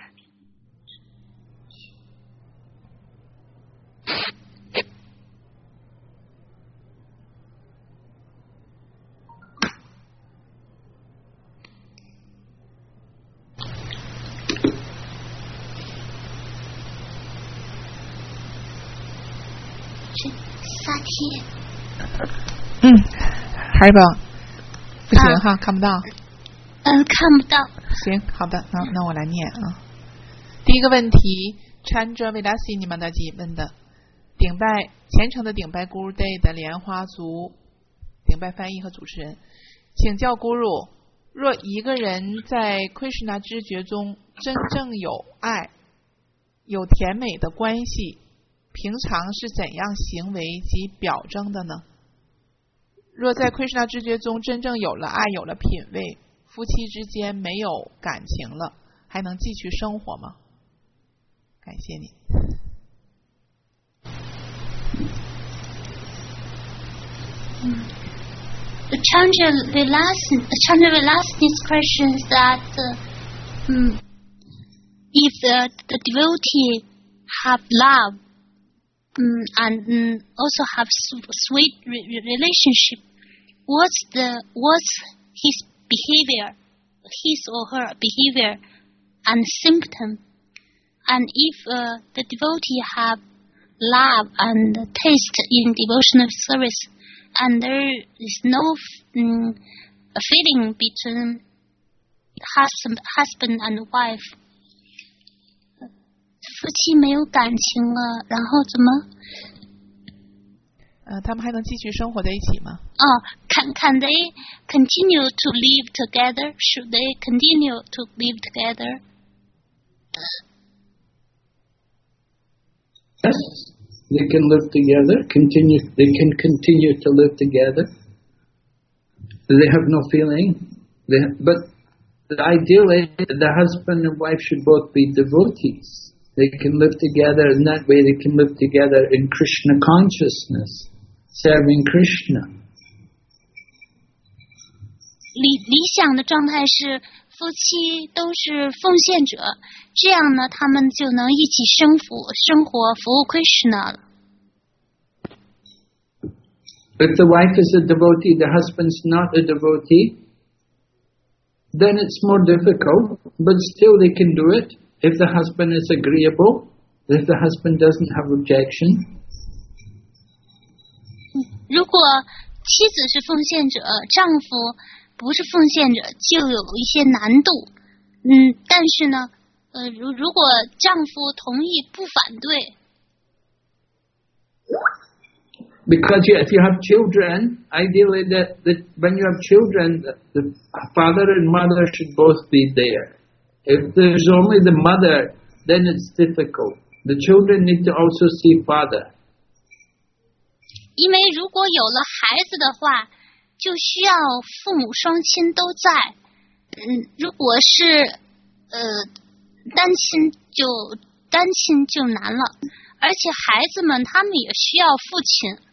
还是不行哈，看不到。 看不到。 行，好的，那我来念啊。第一个问题 ，Chandra Vilasi 你们的提问的，虔诚的顶拜 Guru Day 的莲花族顶拜翻译和主持人，请教 Guru， 若一个人在 Krishna 知觉中真正有爱，有甜美的关系，平常是怎样行为及表征的呢？若在 Krishna 知觉中真正有了爱，有了品味，夫妻之间没有感情了，还能继续生活吗？感谢你。 Chandra Vilasi's question is that if the devotee have love and also have sweet relationship, what's his behavior, his or her behavior and symptom? And if the devotee have love and taste in devotional service, and there is no feeling between husband and wife, 夫妻没有感情了，然后怎么？ 他们还能继续生活在一起吗？ Can they continue to live together? Should they continue to live together? Yes, they can live together. They can continue to live together. They have no feeling. But ideally, the husband and wife should both be devotees. They can live together, and that way they can live together in Krishna consciousness, serving Krishna. 理想的状态是夫妻都是奉献者，这样呢，他们就能一起生活服务 Krishna 了。 If the wife is a devotee, the husband's not a devotee, then it's more difficult, but still they can do it. If the husband is agreeable, if the husband doesn't have objection. 如果妻子是奉献者，丈夫不是奉献者，就有一些难度。但是呢，如果丈夫同意不反对。 Because if you have children, ideally when you have children, the father and mother should both be there. If there's only the mother, then it's difficult. The children need to also see father. 因为如果有了孩子的话，就需要父母双亲都在。如果是单亲就难了，而且孩子们他们也需要父亲。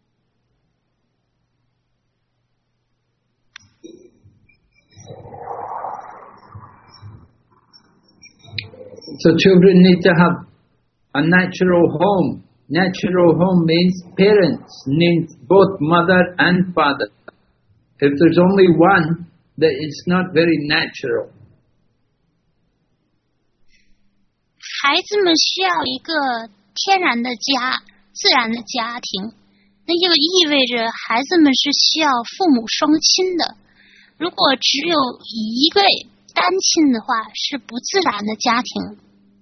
So children need to have a natural home. Natural home means parents, means both mother and father. If there's only one, then it's not very natural. 孩子们需要一个天然的家，自然的家庭，那就意味着孩子们是需要父母双亲的。如果只有一个单亲的话，是不自然的家庭。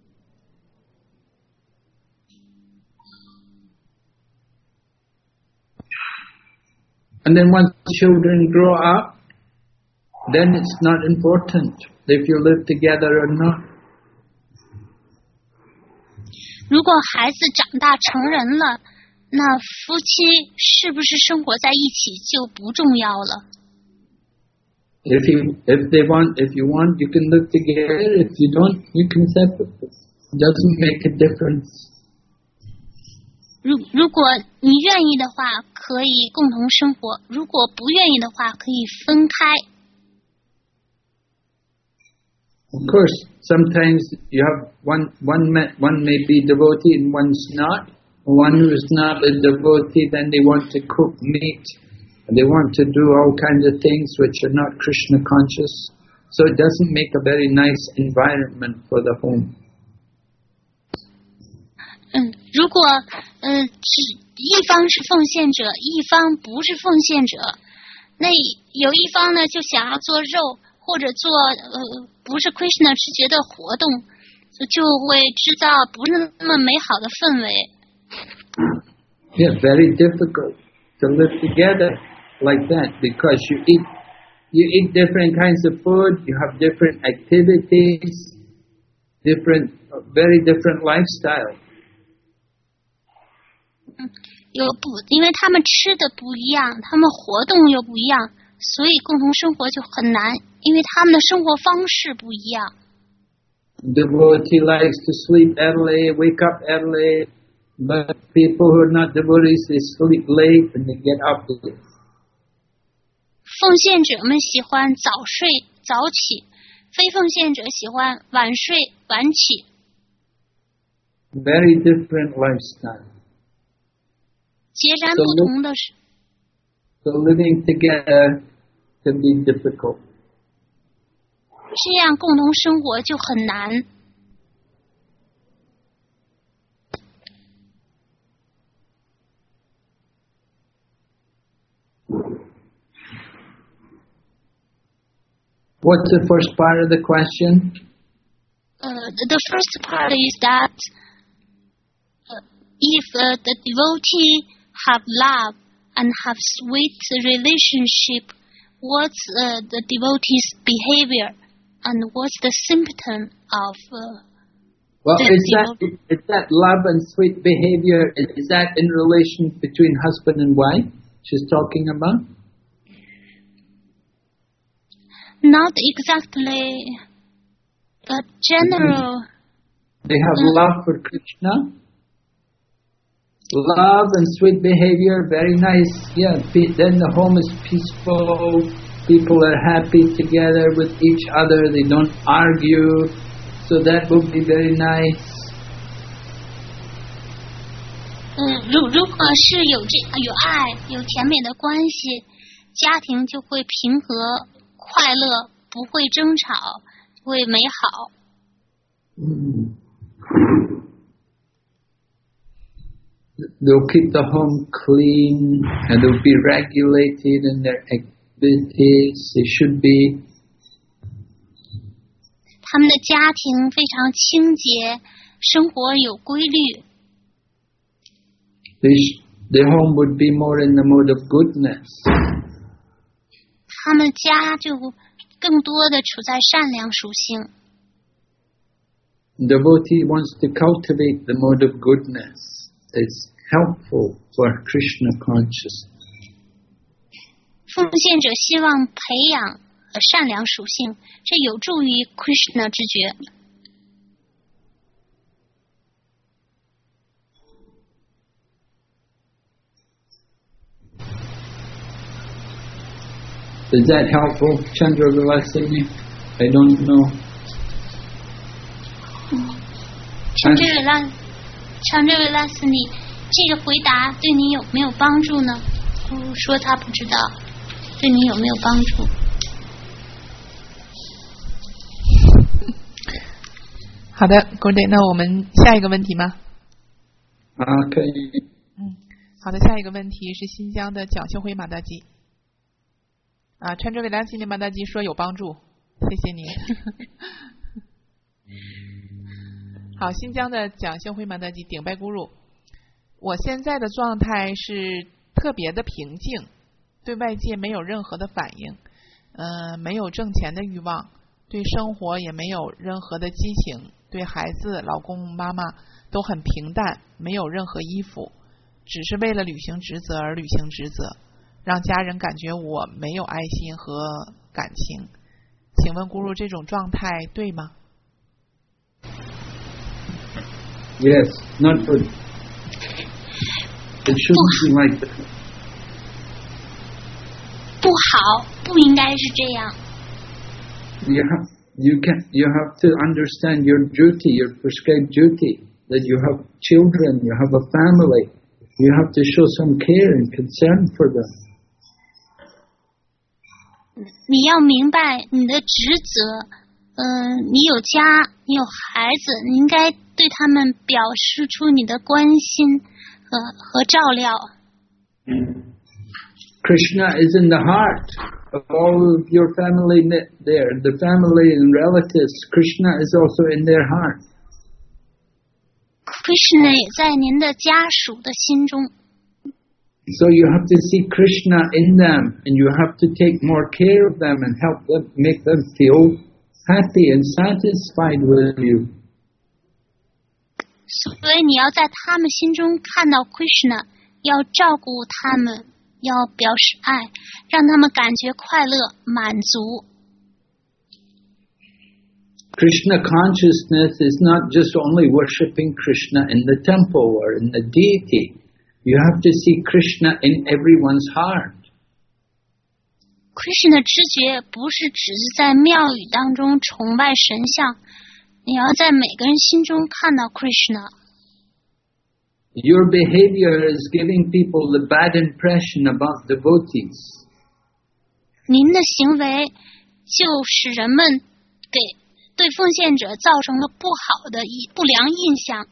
And then once children grow up, then it's not important if you live together or not. 如果孩子长大成人了，那夫妻是不是生活在一起就不重要了。 If you want, you can live together. If you don't, you can separate. It doesn't make a difference. 如果你愿意的话，可以共同生活；如果不愿意的话，可以分开。 Of course, sometimes you have one may be devotee and one's not. One who is not a devotee, then they want to cook meat. They want to do all kinds of things which are not Krishna conscious. So it doesn't make a very nice environment for the home. 如果一方是奉献者，一方不是奉献者，那有一方呢就想要做肉或者做不是 Krishna 直觉的活动，就会制造不是那么美好的氛围。 Yeah, very difficult to live together like that because you eat different kinds of food, you have different activities, very different lifestyle. 因为他们吃的不一样，他们活动又不一样，所以共同生活就很难，因为他们的生活方式不一样。 Devotee likes to sleep early, wake up early, but people who are not devotees, they sleep late and they get up late. 奉献者们喜欢早睡早起，非奉献者喜欢晚睡晚起。 Very different lifestyle. 截然不同的是。 So living together can be difficult. 这样共同生活就很难。 What's the first part of the question? The first part is that if the devotee have love and have sweet relationship, what's the devotee's behavior and what's the symptom of well, is that love and sweet behavior, is that in relation between husband and wife she's talking about? Not exactly, but general. They have love for Krishna. Love and sweet behavior, very nice. Yeah, then the home is peaceful. people are happy together with each other, they don't argue, so that would be very nice. 如果是有爱有甜美的关系，家庭就会平和快乐，不会争吵，会美好。 They'll keep the home clean and they'll be regulated in their activities. They should be. 他们的家庭非常清洁，生活有规律。 The home would be more in the mode of goodness. 他们家就更多的处在善良属性。 Devotee wants to cultivate the mode of goodness. It's helpful for Krishna consciousness. 奉献者希望培养善良属性，这有助于 Krishna 知觉。 Is that helpful, Chandravilasini? I don't know. Chandravilasini, 这个回答对你有没有帮助呢？说他不知道，对你有没有帮助？ 好的 ，Good day。那我们下一个问题吗？ 可以。 好的，下一个问题是新疆的蒋秀辉马大吉。川州维拉西尼马大吉说有帮助，谢谢您。好，新疆的蒋秀辉马大吉顶拜咕噜。我现在的状态是特别的平静，对外界没有任何的反应，没有挣钱的欲望，对生活也没有任何的激情，对孩子、老公、妈妈都很平淡，没有任何依附，只是为了履行职责而履行职责，让家人感觉我没有爱心和感情。请问咕噜，这种状态对吗？ Yes, not good. It shouldn't be like that. 不好，不应该是这样。 You have to understand your duty, your prescribed duty, that you have children, you have a family. You have to show some care and concern for them. 你要明白你的职责，你有家，你有孩子，你应该对他们表示出你的关心和照料。 Krishna is in the heart of all of your family there. The family and relatives, Krishna is also in their heart. Krishna 也在您的家属的心中。 So you have to see Krishna in them, and you have to take more care of them and help them, make them feel happy and satisfied with you. 所以你要在他们心中看到 Krishna， 要照顾他们，要表示爱，让他们感觉快乐、满足。 Krishna consciousness is not just only worshipping Krishna in the temple or in the deity. You have to see Krishna in everyone's heart. Krishna 的知觉不是只是在庙宇当中崇拜神像，你要在每个人心中看到 Krishna。 Your behavior is giving people the bad impression about devotees. 您的行为就使人们对奉献者造成了不好的不良印象。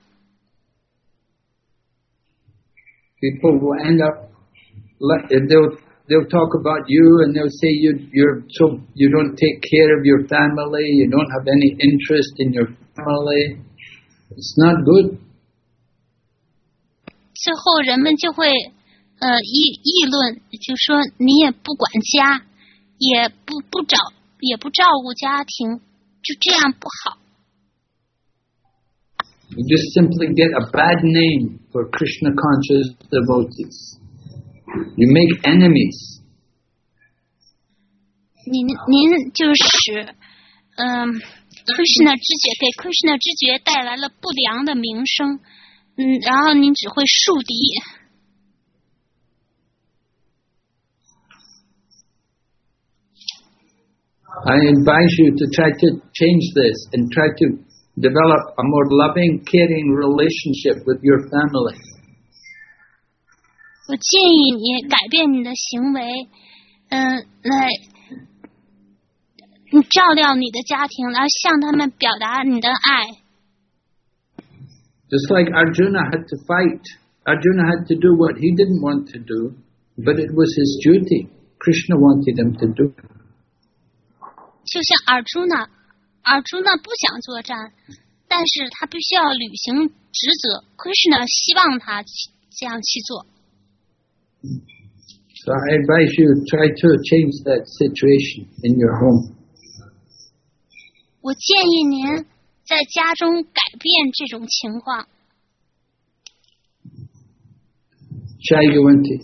People will end up, they'll talk about you and they'll say you don't take care of your family, you don't have any interest in your family. It's not good. 最后人们就会议论，就说你也不管家，也不照顾家庭，就这样不好。 You just simply get a bad name for Krishna conscious devotees. You make enemies. 您就使Krishna 知觉给 Krishna 知觉带来了不良的名声，然后您只会树敌。 I advise you to try to change this and try to develop a more loving, caring relationship with your family. 我建议你改变你的行为，来照料你的家庭，来向他们表达你的爱。 Just like Arjuna had to fight, Arjuna had to do what he didn't want to do, but it was his duty. Krishna wanted him to do. 就像Arjuna不想作战，但是他必须要履行职责。Krishna 希望他这样去做。 So I advise you try to change that situation in your home. 我建议您在家中改变这种情况。 下一个问题。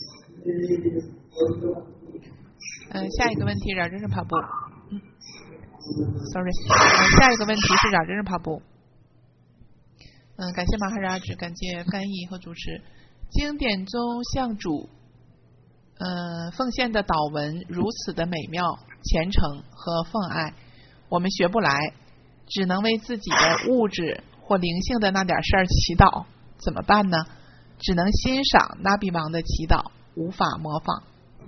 下一个问题让真是跑步。Sorry， 下一个问题是让真是跑步。感谢马哈拉指，感谢翻译和主持。经典中向主奉献的祷文如此的美妙、虔诚和奉爱，我们学不来，只能为自己的物质或灵性的那点事儿祈祷，怎么办呢？只能欣赏那比王的祈祷，无法模仿。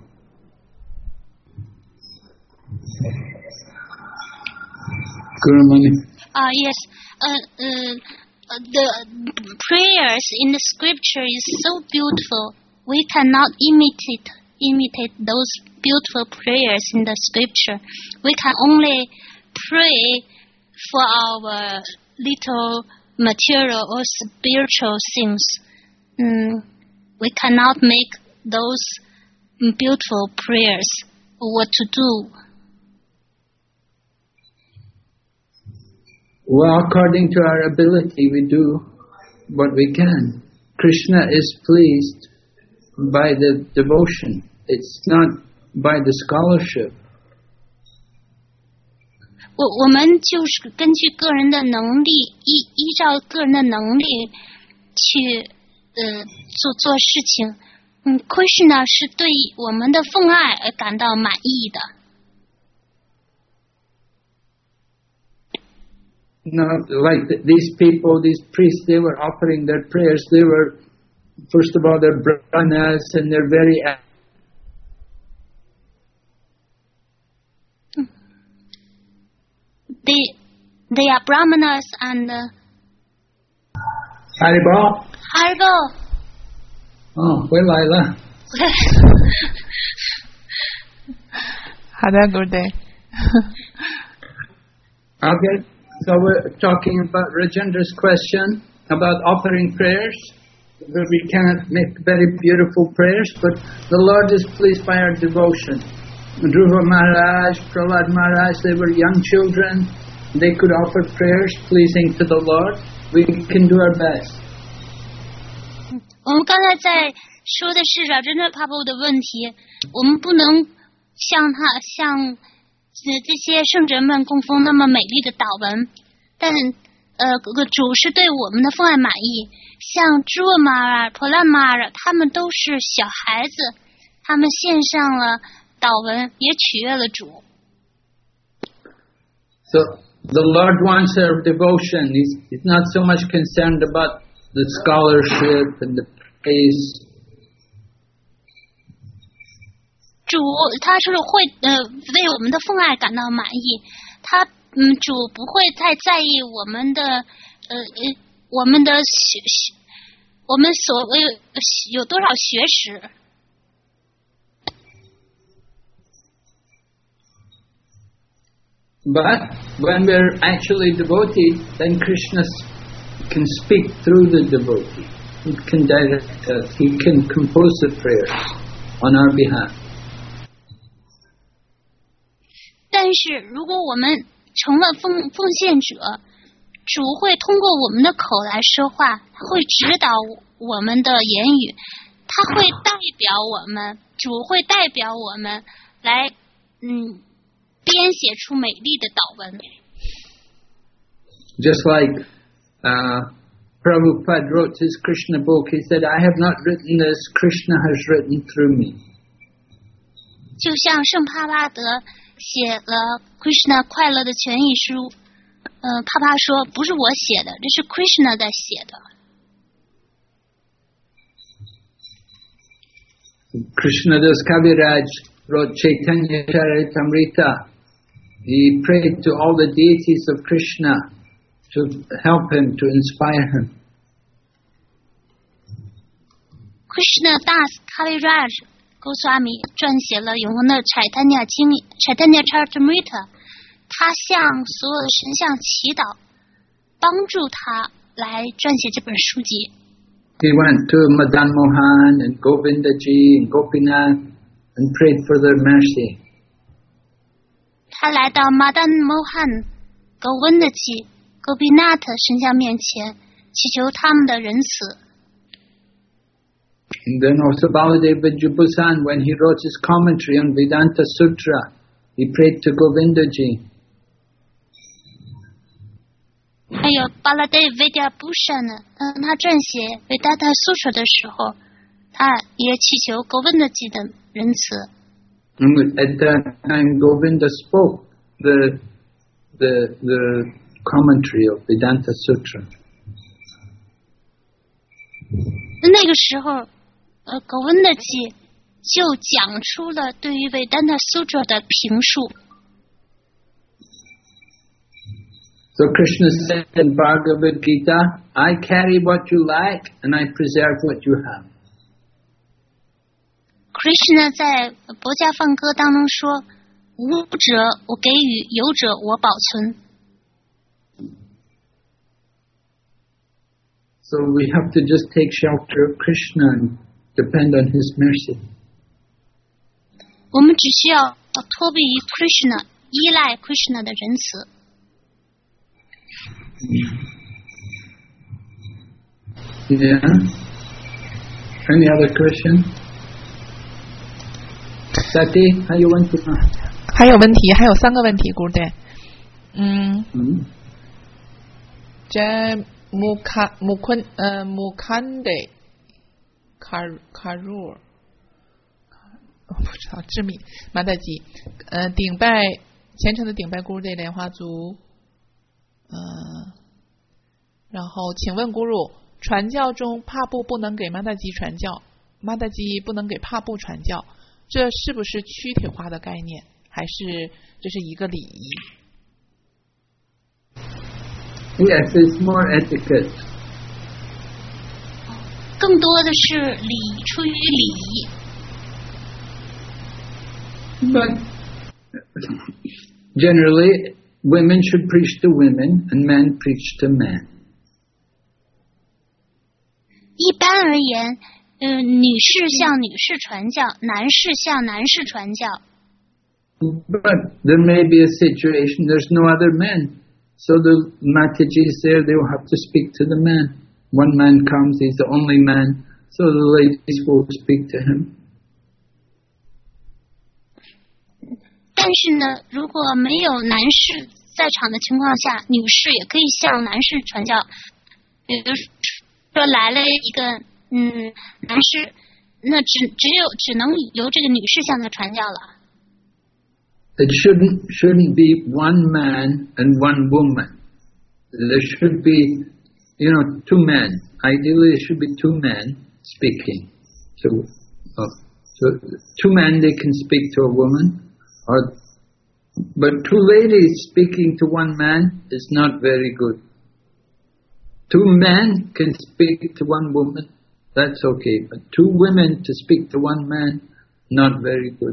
Yes. The prayers in the scripture is so beautiful. We cannot imitate those beautiful prayers in the scripture. We can only pray for our little material or spiritual things. We cannot make those beautiful prayers. What to do? Well, according to our ability, we do what we can. Krishna is pleased by the devotion. It's not by the scholarship. 我们就是根据个人的能力，依照个人的能力去做事情。Krishna 是对我们的奉爱而感到满意的。 No, like these people, these priests, they were offering their prayers. They were, first of all, they're brahmanas and they're very... They are brahmanas and... Haribol? Haribol! Oh, 回来了。 好的 ，Good day. Okay. So we're talking about Rajendra's question about offering prayers. We cannot make very beautiful prayers, but the Lord is pleased by our devotion. Dhruva Maharaj, Prahlad Maharaj, they were young children. They could offer prayers pleasing to the Lord. We can do our best. 我们刚才在说的是Rajendra Prabhu的问题，我们不能像这些圣人们供奉那么美丽的祷文，但主是对我们的奉爱满意。像朱玛尔、婆拉玛尔，他们都是小孩子，他们献上了祷文，也取悦了主。 So the Lord wants our devotion. He's not so much concerned about the scholarship and the praise. 主他是会为我们的奉爱感到满意，主不会太在意我们的我们所有多少学识。 But when we're actually devoted, then Krishna can speak through the devotee. He can direct us. He can compose the prayers on our behalf. 但是如果我们成了奉献者，主会通过我们的口来说话，会指导我们的言语，他会代表我们，主会代表我们来编写出美丽的祷文。 Just like Prabhupada wrote his Krishna book, he said, I have not written this, Krishna has written through me. 就像圣帕拉德写了 Krishna 快乐的权益书，帕帕说不是我写的，这是 Krishna 在写的。 Krishnadas Kaviraj wrote Chaitanya Charitamrita. He prayed to all the deities of Krishna to help him, to inspire him. Krishna Das Kaviraj Goswami 撰写了永恒的 Chaitanya 经 Chaitanya Charitamrita， 他向所有的神像祈祷，帮助他来撰写这本书籍。 He went to Madan Mohan and Govindaji and Gopinath and prayed for their mercy. 他来到 Madan Mohan、Govindaji、Gopinath 神像面前，祈求他们的仁慈。 And then also Baladeva Jubusan, when he wrote his commentary on Vedanta Sutra, he prayed to Govindaji. 还有 Baladev Vidyabhushan 呢，他撰写 Vedanta Sutra 的时候，他也祈求 Govindaji 的仁慈。 And at that time, Govinda spoke the commentary of Vedanta Sutra. 那个时候，Govindaji 就讲出了对于 Vedanta Sutra 的评述。 So Krishna said in Bhagavad Gita, I carry what you lack and I preserve what you have. Krishna 在薄伽梵歌当中说，无者我给予，有者我保存。 So we have to just take shelter of Krishna and depend on His mercy. 我们只需要托庇于 Krishna， 依赖 Krishna 的仁慈。 Yeah. Any other question? Sati, 还有问题吗？ 还有问题，还有3个问题，姑爹。这木坎德卡入，我不知道知名马达吉，顶拜虔诚的顶拜咕噜的莲花族，然后请问咕噜，传教中帕布不能给马达吉传教，马达吉不能给帕布传教，这是不是躯体化的概念，还是这是一个礼仪？ Yes, it's more etiquette. 更多的是出于礼仪。 But generally, women should preach to women and men preach to men. 一般而言，女士向女士传教，男士向男士传教。 But there may be a situation there's no other men. So the Mataji's there, they will have to speak to the man. One man comes, he's the only man, so the ladies will speak to him. 但是呢，如果没有男士在场的情况下，女士也可以向男士传教。比如说来了一个男士，那只能由这个女士向他传教了。 It shouldn't be one man and one woman. There should be, two men. Ideally, it should be two men speaking. So two men, they can speak to a woman, but two ladies speaking to one man is not very good. Two men can speak to one woman, that's okay, but two women to speak to one man, not very good.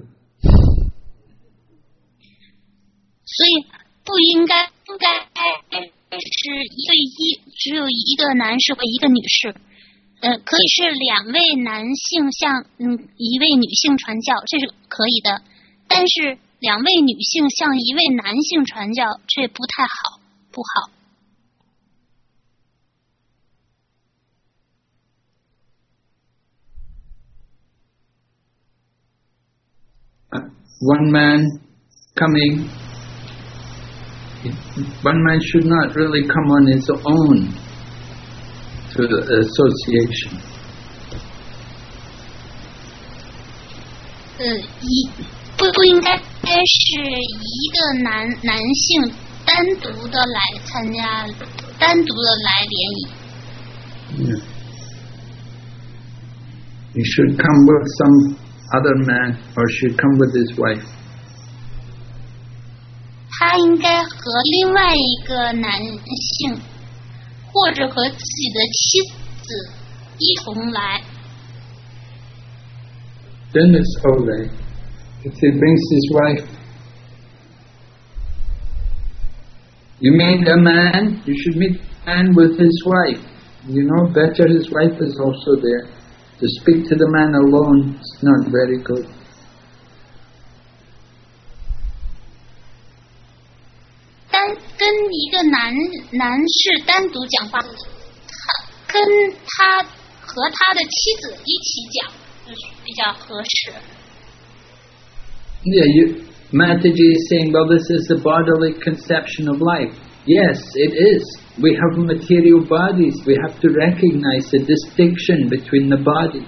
所以不应该是1对1，只有一个男士或一个女士，可以是2位男性向1位女性传教，这是可以的。但是2位女性向1位男性传教，这不太好，不好。 One man coming. One man should not really come on his own to the association. 不不应该是一个男性单独的来参加，单独的来联谊。 Yeah. He should come with some other man, or should come with his wife. 他应该和另外一个男性，或者和自己的妻子一同来。 Then it's holy. If he brings his wife, you meet a man, you should meet a man with his wife. You know, better his wife is also there. To speak to the man alone is not very good. 跟一个男士单独讲话，跟他和他的妻子一起讲，就是比较合适。 Yeah, Mataji is saying, well, this is the bodily conception of life. Yes, it is. We have material bodies. We have to recognize the distinction between the bodies.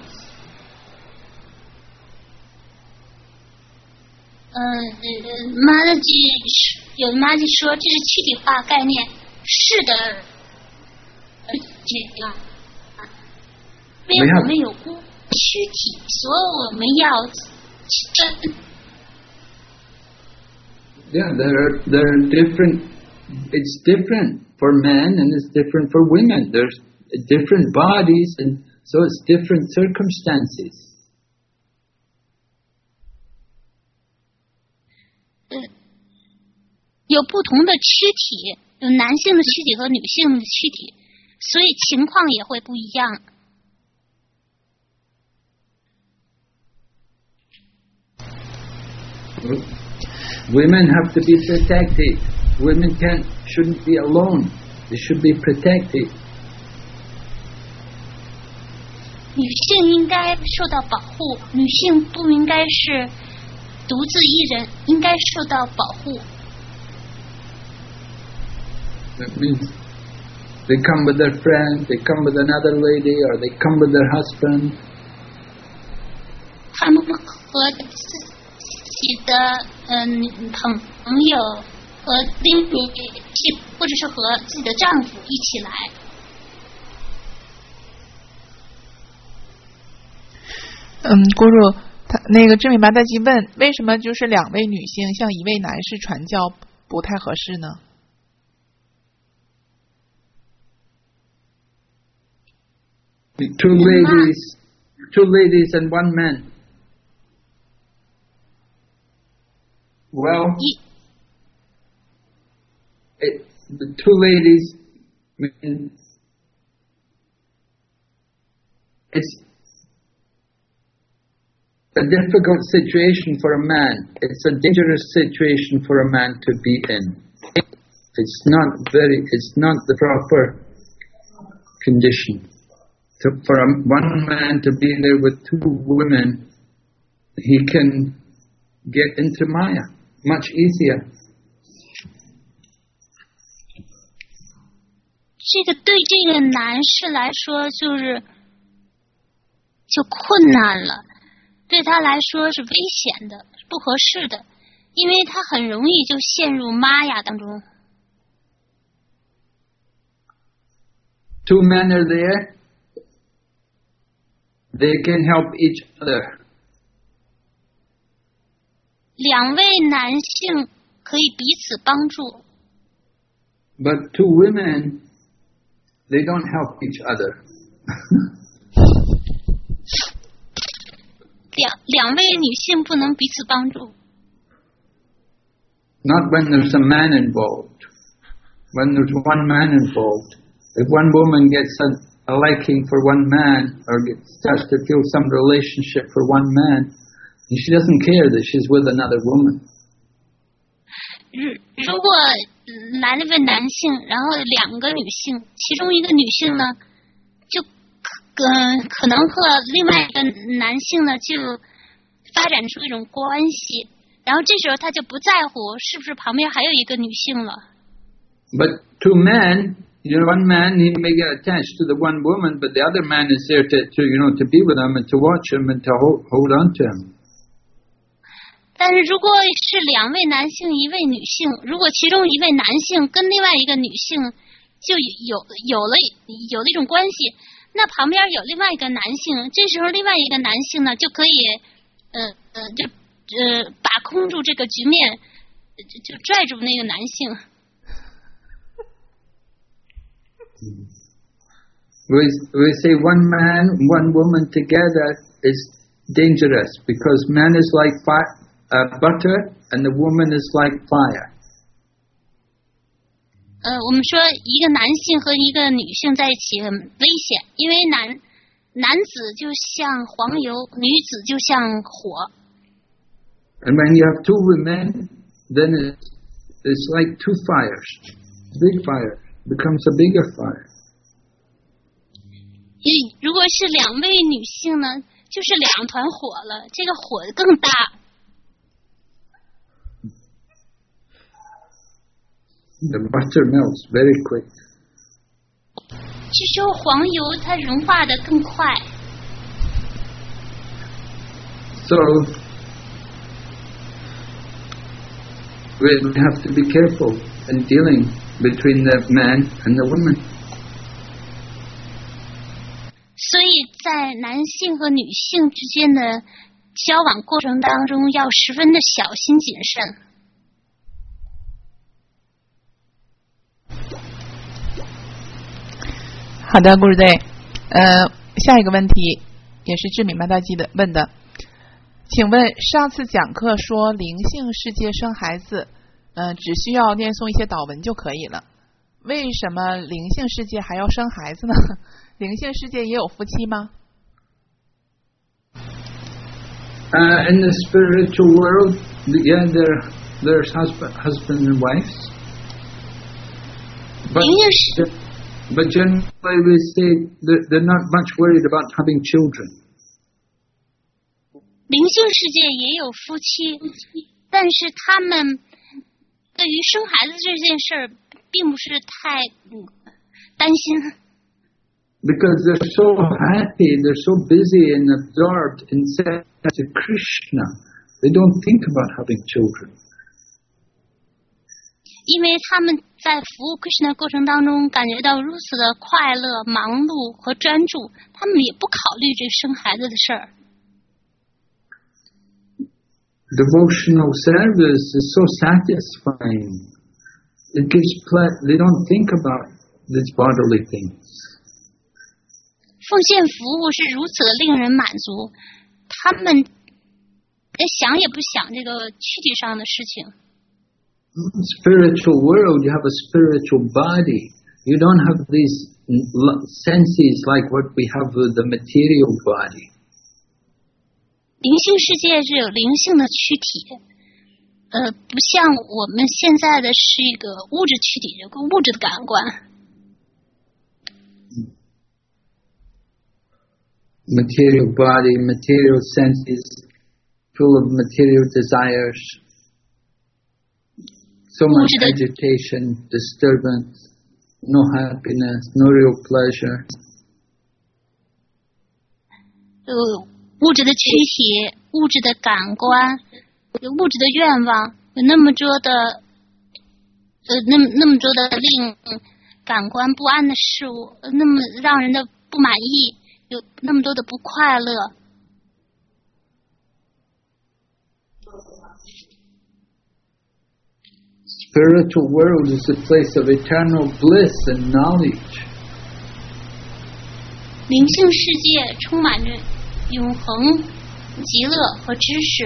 马拉基说这是躯体化概念，是的，这样，因为我们有躯体，所以我们要。 Yeah, there are different. It's different for men and it's different for women. There's different bodies, and so it's different circumstances. 有不同的躯体，有男性的躯体和女性的躯体，所以情况也会不一样。 Women have to be protected. Women shouldn't be alone. They should be protected. 女性应该受到保护，女性不应该是独自一人，应该受到保护。 That means they come with their friend, they come with another lady, or they come with their husband. 他们和自己的朋友和另一性，或者是和自己的丈夫一起来。 姑主，他那个智美麻大吉问，为什么就是两位女性向一位男士传教不太合适呢？ Two ladies and one man. Well, the two ladies, it's a difficult situation for a man. It's a dangerous situation for a man to be in. It's not the proper condition. So for one man to be there with two women, he can get into Maya much easier. 这个对这个男士来说就困难了，对他来说是危险的，不合适的，因为他很容易就陷入玛雅当中。 Two men are there. They can help each other. 两位男性可以彼此帮助。 But two women, they don't help each other. 两位女性不能彼此帮助。 Not when there's a man involved. When there's one man involved. If one woman gets a liking for one man, or starts to feel some relationship for one man, and she doesn't care that she's with another woman. 如果来了位男性，然后两个女性，其中一个女性呢，就可能和另外一个男性呢，就发展出一种关系，然后这时候他就不在乎是不是旁边还有一个女性了。 But two men, one man, he may get attached to the one woman, but the other man is there to be with him and to watch him and to hold on to him. 但是如果是2位男性1位女性，如果其中1位男性跟另外一个女性就有了一种关系，那旁边有另外一个男性，这时候另外一个男性呢就可以把控住这个局面，就拽住那个男性。 We say one man, one woman together is dangerous because man is like butter and the woman is like fire. 我们说一个男性和一个女性在一起很危险，因为男子就像黄油，女子就像火。 And when you have 2 women, then it's like 2 fires. Big fire becomes a bigger fire. 如果是2位女性呢，就是2团火了，这个火更大。 The butter melts very quick. 这时候黄油它融化的更快。 So we have to be careful in dealing between the man and the woman. 所以在男性和女性之间的交往过程当中，要十分的小心谨慎。 好的 ，Gurudev， 下一个问题也是智敏曼大基的问的，请问上次讲课说灵性世界生孩子，只需要念诵一些祷文就可以了，为什么灵性世界还要生孩子呢？灵性世界也有夫妻吗 ？In the spiritual world, yeah, there's husband and wives. But generally we say they're not much worried about having children. 灵性世界也有夫妻，但是他们对于生孩子这件事儿并不是太担心。 Because they're so happy, they're so busy and absorbed in saying Krishna, they don't think about having children. 因为他们在服务 Krishna 过程当中感觉到如此的快乐、忙碌和专注，他们也不考虑这生孩子的事儿。 Devotional service is so satisfying. It gives pleasure. They don't think about these bodily things. 奉献服务是如此的令人满足，他们想也不想这个躯体上的事情。 Spiritual world, you have a spiritual body. You don't have these senses like what we have with the material body. 灵性世界是有灵性的躯体，不像我们现在的是一个物质躯体，有个物质的感官。 Material body, material senses, full of material desires, so much agitation, disturbance, no happiness, no real pleasure. 物质的躯体，物质的感官，有物质的愿望，有那么多的那么多的令感官不安的事物，那么让人的不满意。有那么多的不快乐。 Spiritual world is a place of eternal bliss and knowledge. 灵性世界充满着永恒、极乐和知识。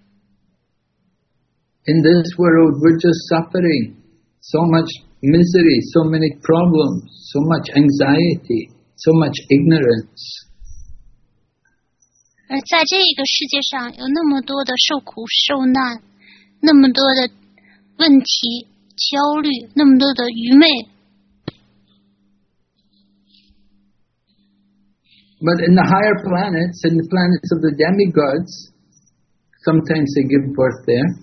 In this world, we're just suffering so much misery, so many problems, so much anxiety.So much ignorance. 而在这个世界上有那么多的受苦受难，那么多的问题、焦虑，那么多的愚昧。 But in the higher planets, in the planets of the demigods, sometimes they give birth there.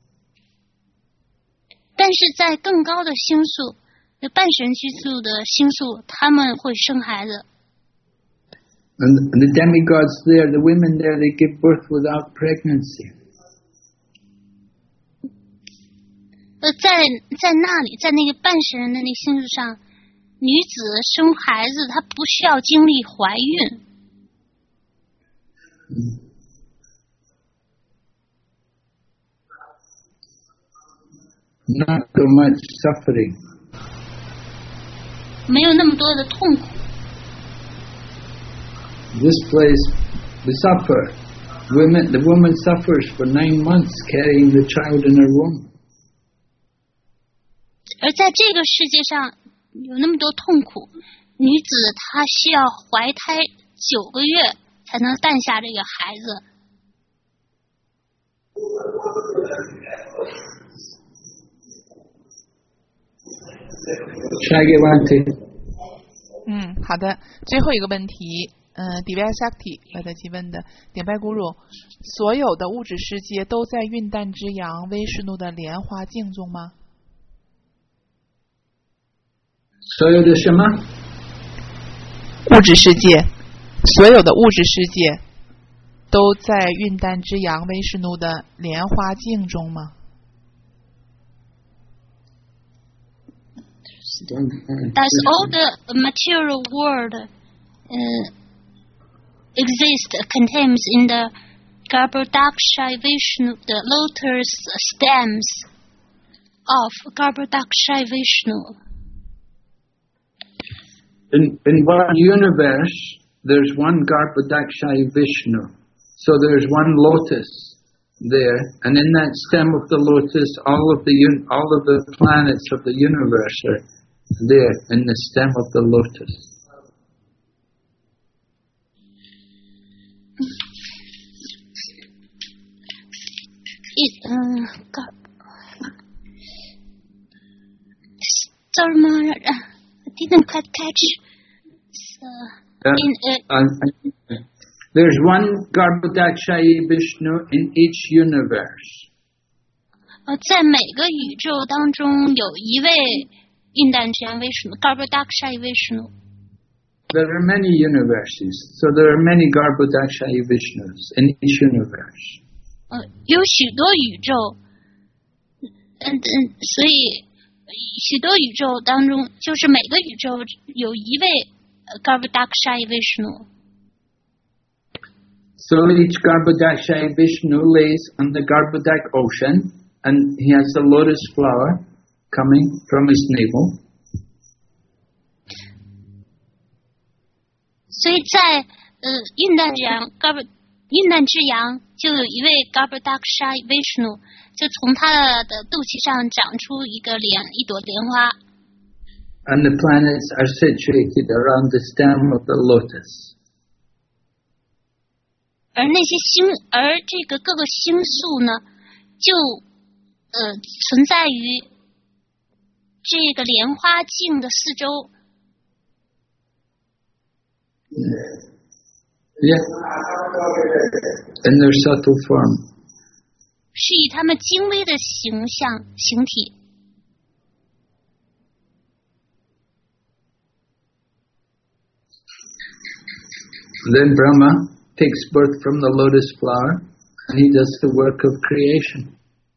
但是在更高的星宿。半神居住的星宿，他们会生孩子。 And the demigods there, the women there, they give birth without pregnancy. 在那里，在那个半神人的那星球上，女子生孩子，她不需要经历怀孕。 Not so much suffering. 没有那么多的痛苦。 This place, we suffer. The woman suffers for 9 months carrying the child in her womb. 而在这个世界上有那么多痛苦，女子她需要怀胎9个月才能诞下这个孩子。 好的，最后一个问题，Divya Shakti 来的提问的，顶拜咕噜，所有的物质世界都在运蛋之阳威士怒的莲花镜中吗？ 所有的什么？ 物质世界，所有的物质世界都在运蛋之阳威士怒的莲花镜中吗 ？Does all the material world exist contains in the Garbhodaksha Vishnu, the lotus stems of Garbhodaksha Vishnu? In one universe, there's one Garbhodaksha Vishnu. So there's one lotus there, and in that stem of the lotus, all of the planets of the universe are there in the stem of the lotus. I didn't quite catch. There's one Garbhodaksha Vishnu in each universe. 在每个宇宙当中有一位印诞之阳Vishnu, Garbhodaksha Vishnu. There are many universes, so there are many Garbhodaksha Vishnus in each universe. 有许多宇宙，所以许多宇宙当中，就是每个宇宙有一位Garbhodaksha Vishnu. So each Garbhodaksha Vishnu lays on the Garbhodak ocean, and he has the lotus flower coming from his navel. 所以在印诞之阳就有一位 Garbhodaksha Vishnu， 就从他的肚脐上长出一朵莲花。 And the planets are situated around the stem of the lotus. 而这个各个星宿呢，就存在于这个莲花镜的四周。 Yeah. In their subtle form. 是以他们精微的形体。 Then Brahma takes birth from the lotus flower, and he does the work of creation.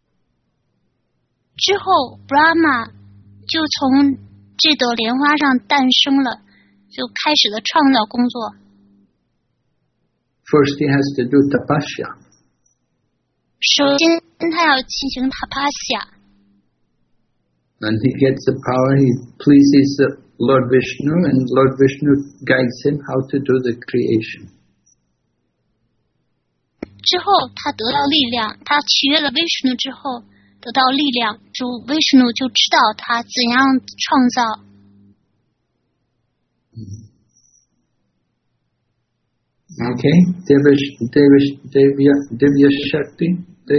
之后 Brahma 就从这朵莲花上诞生了，就开始了创造工作。 First he has to do tapasya. 首先他要进行 tapasya. And he gets the power, he pleases the Lord Vishnu, and Lord Vishnu guides him how to do the creation. 之后他得到力量，他取悦了 Vishnu 之后得到力量，主 Vishnu 就知道他怎样创造。 Okay, Divya Shakti.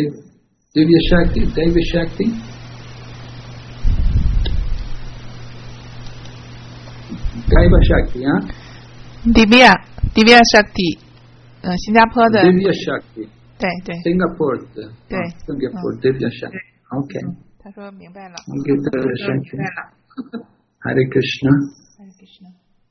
Daiva Shakti, huh? Divya Shakti, 新加坡的 Divya Shakti. 对 Singapore 的 Singapore Divya Shakti. Okay. 他说明白了。 I'll give that a second. Hare Krishna. Hare Krishna.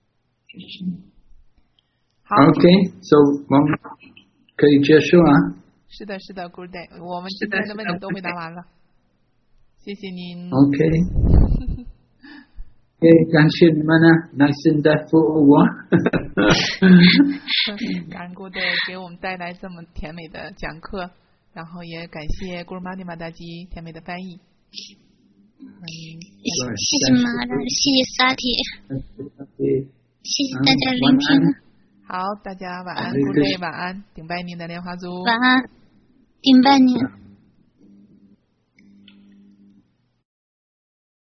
Okay, so 我们可以结束啊。 是的 ，Good day， 我们今天的问题都回答完了。 谢谢您。 OK。感谢你们呢，耐心的服务我。 感恩Gurudev给我们带来这么甜美的讲课，然后也感谢Guru Mani Mataji甜美的翻译。 谢谢马拉，谢谢萨提，谢谢大家聆听。 好，大家晚安，Gurudev晚安，顶拜您的莲花族。 晚安，顶拜您。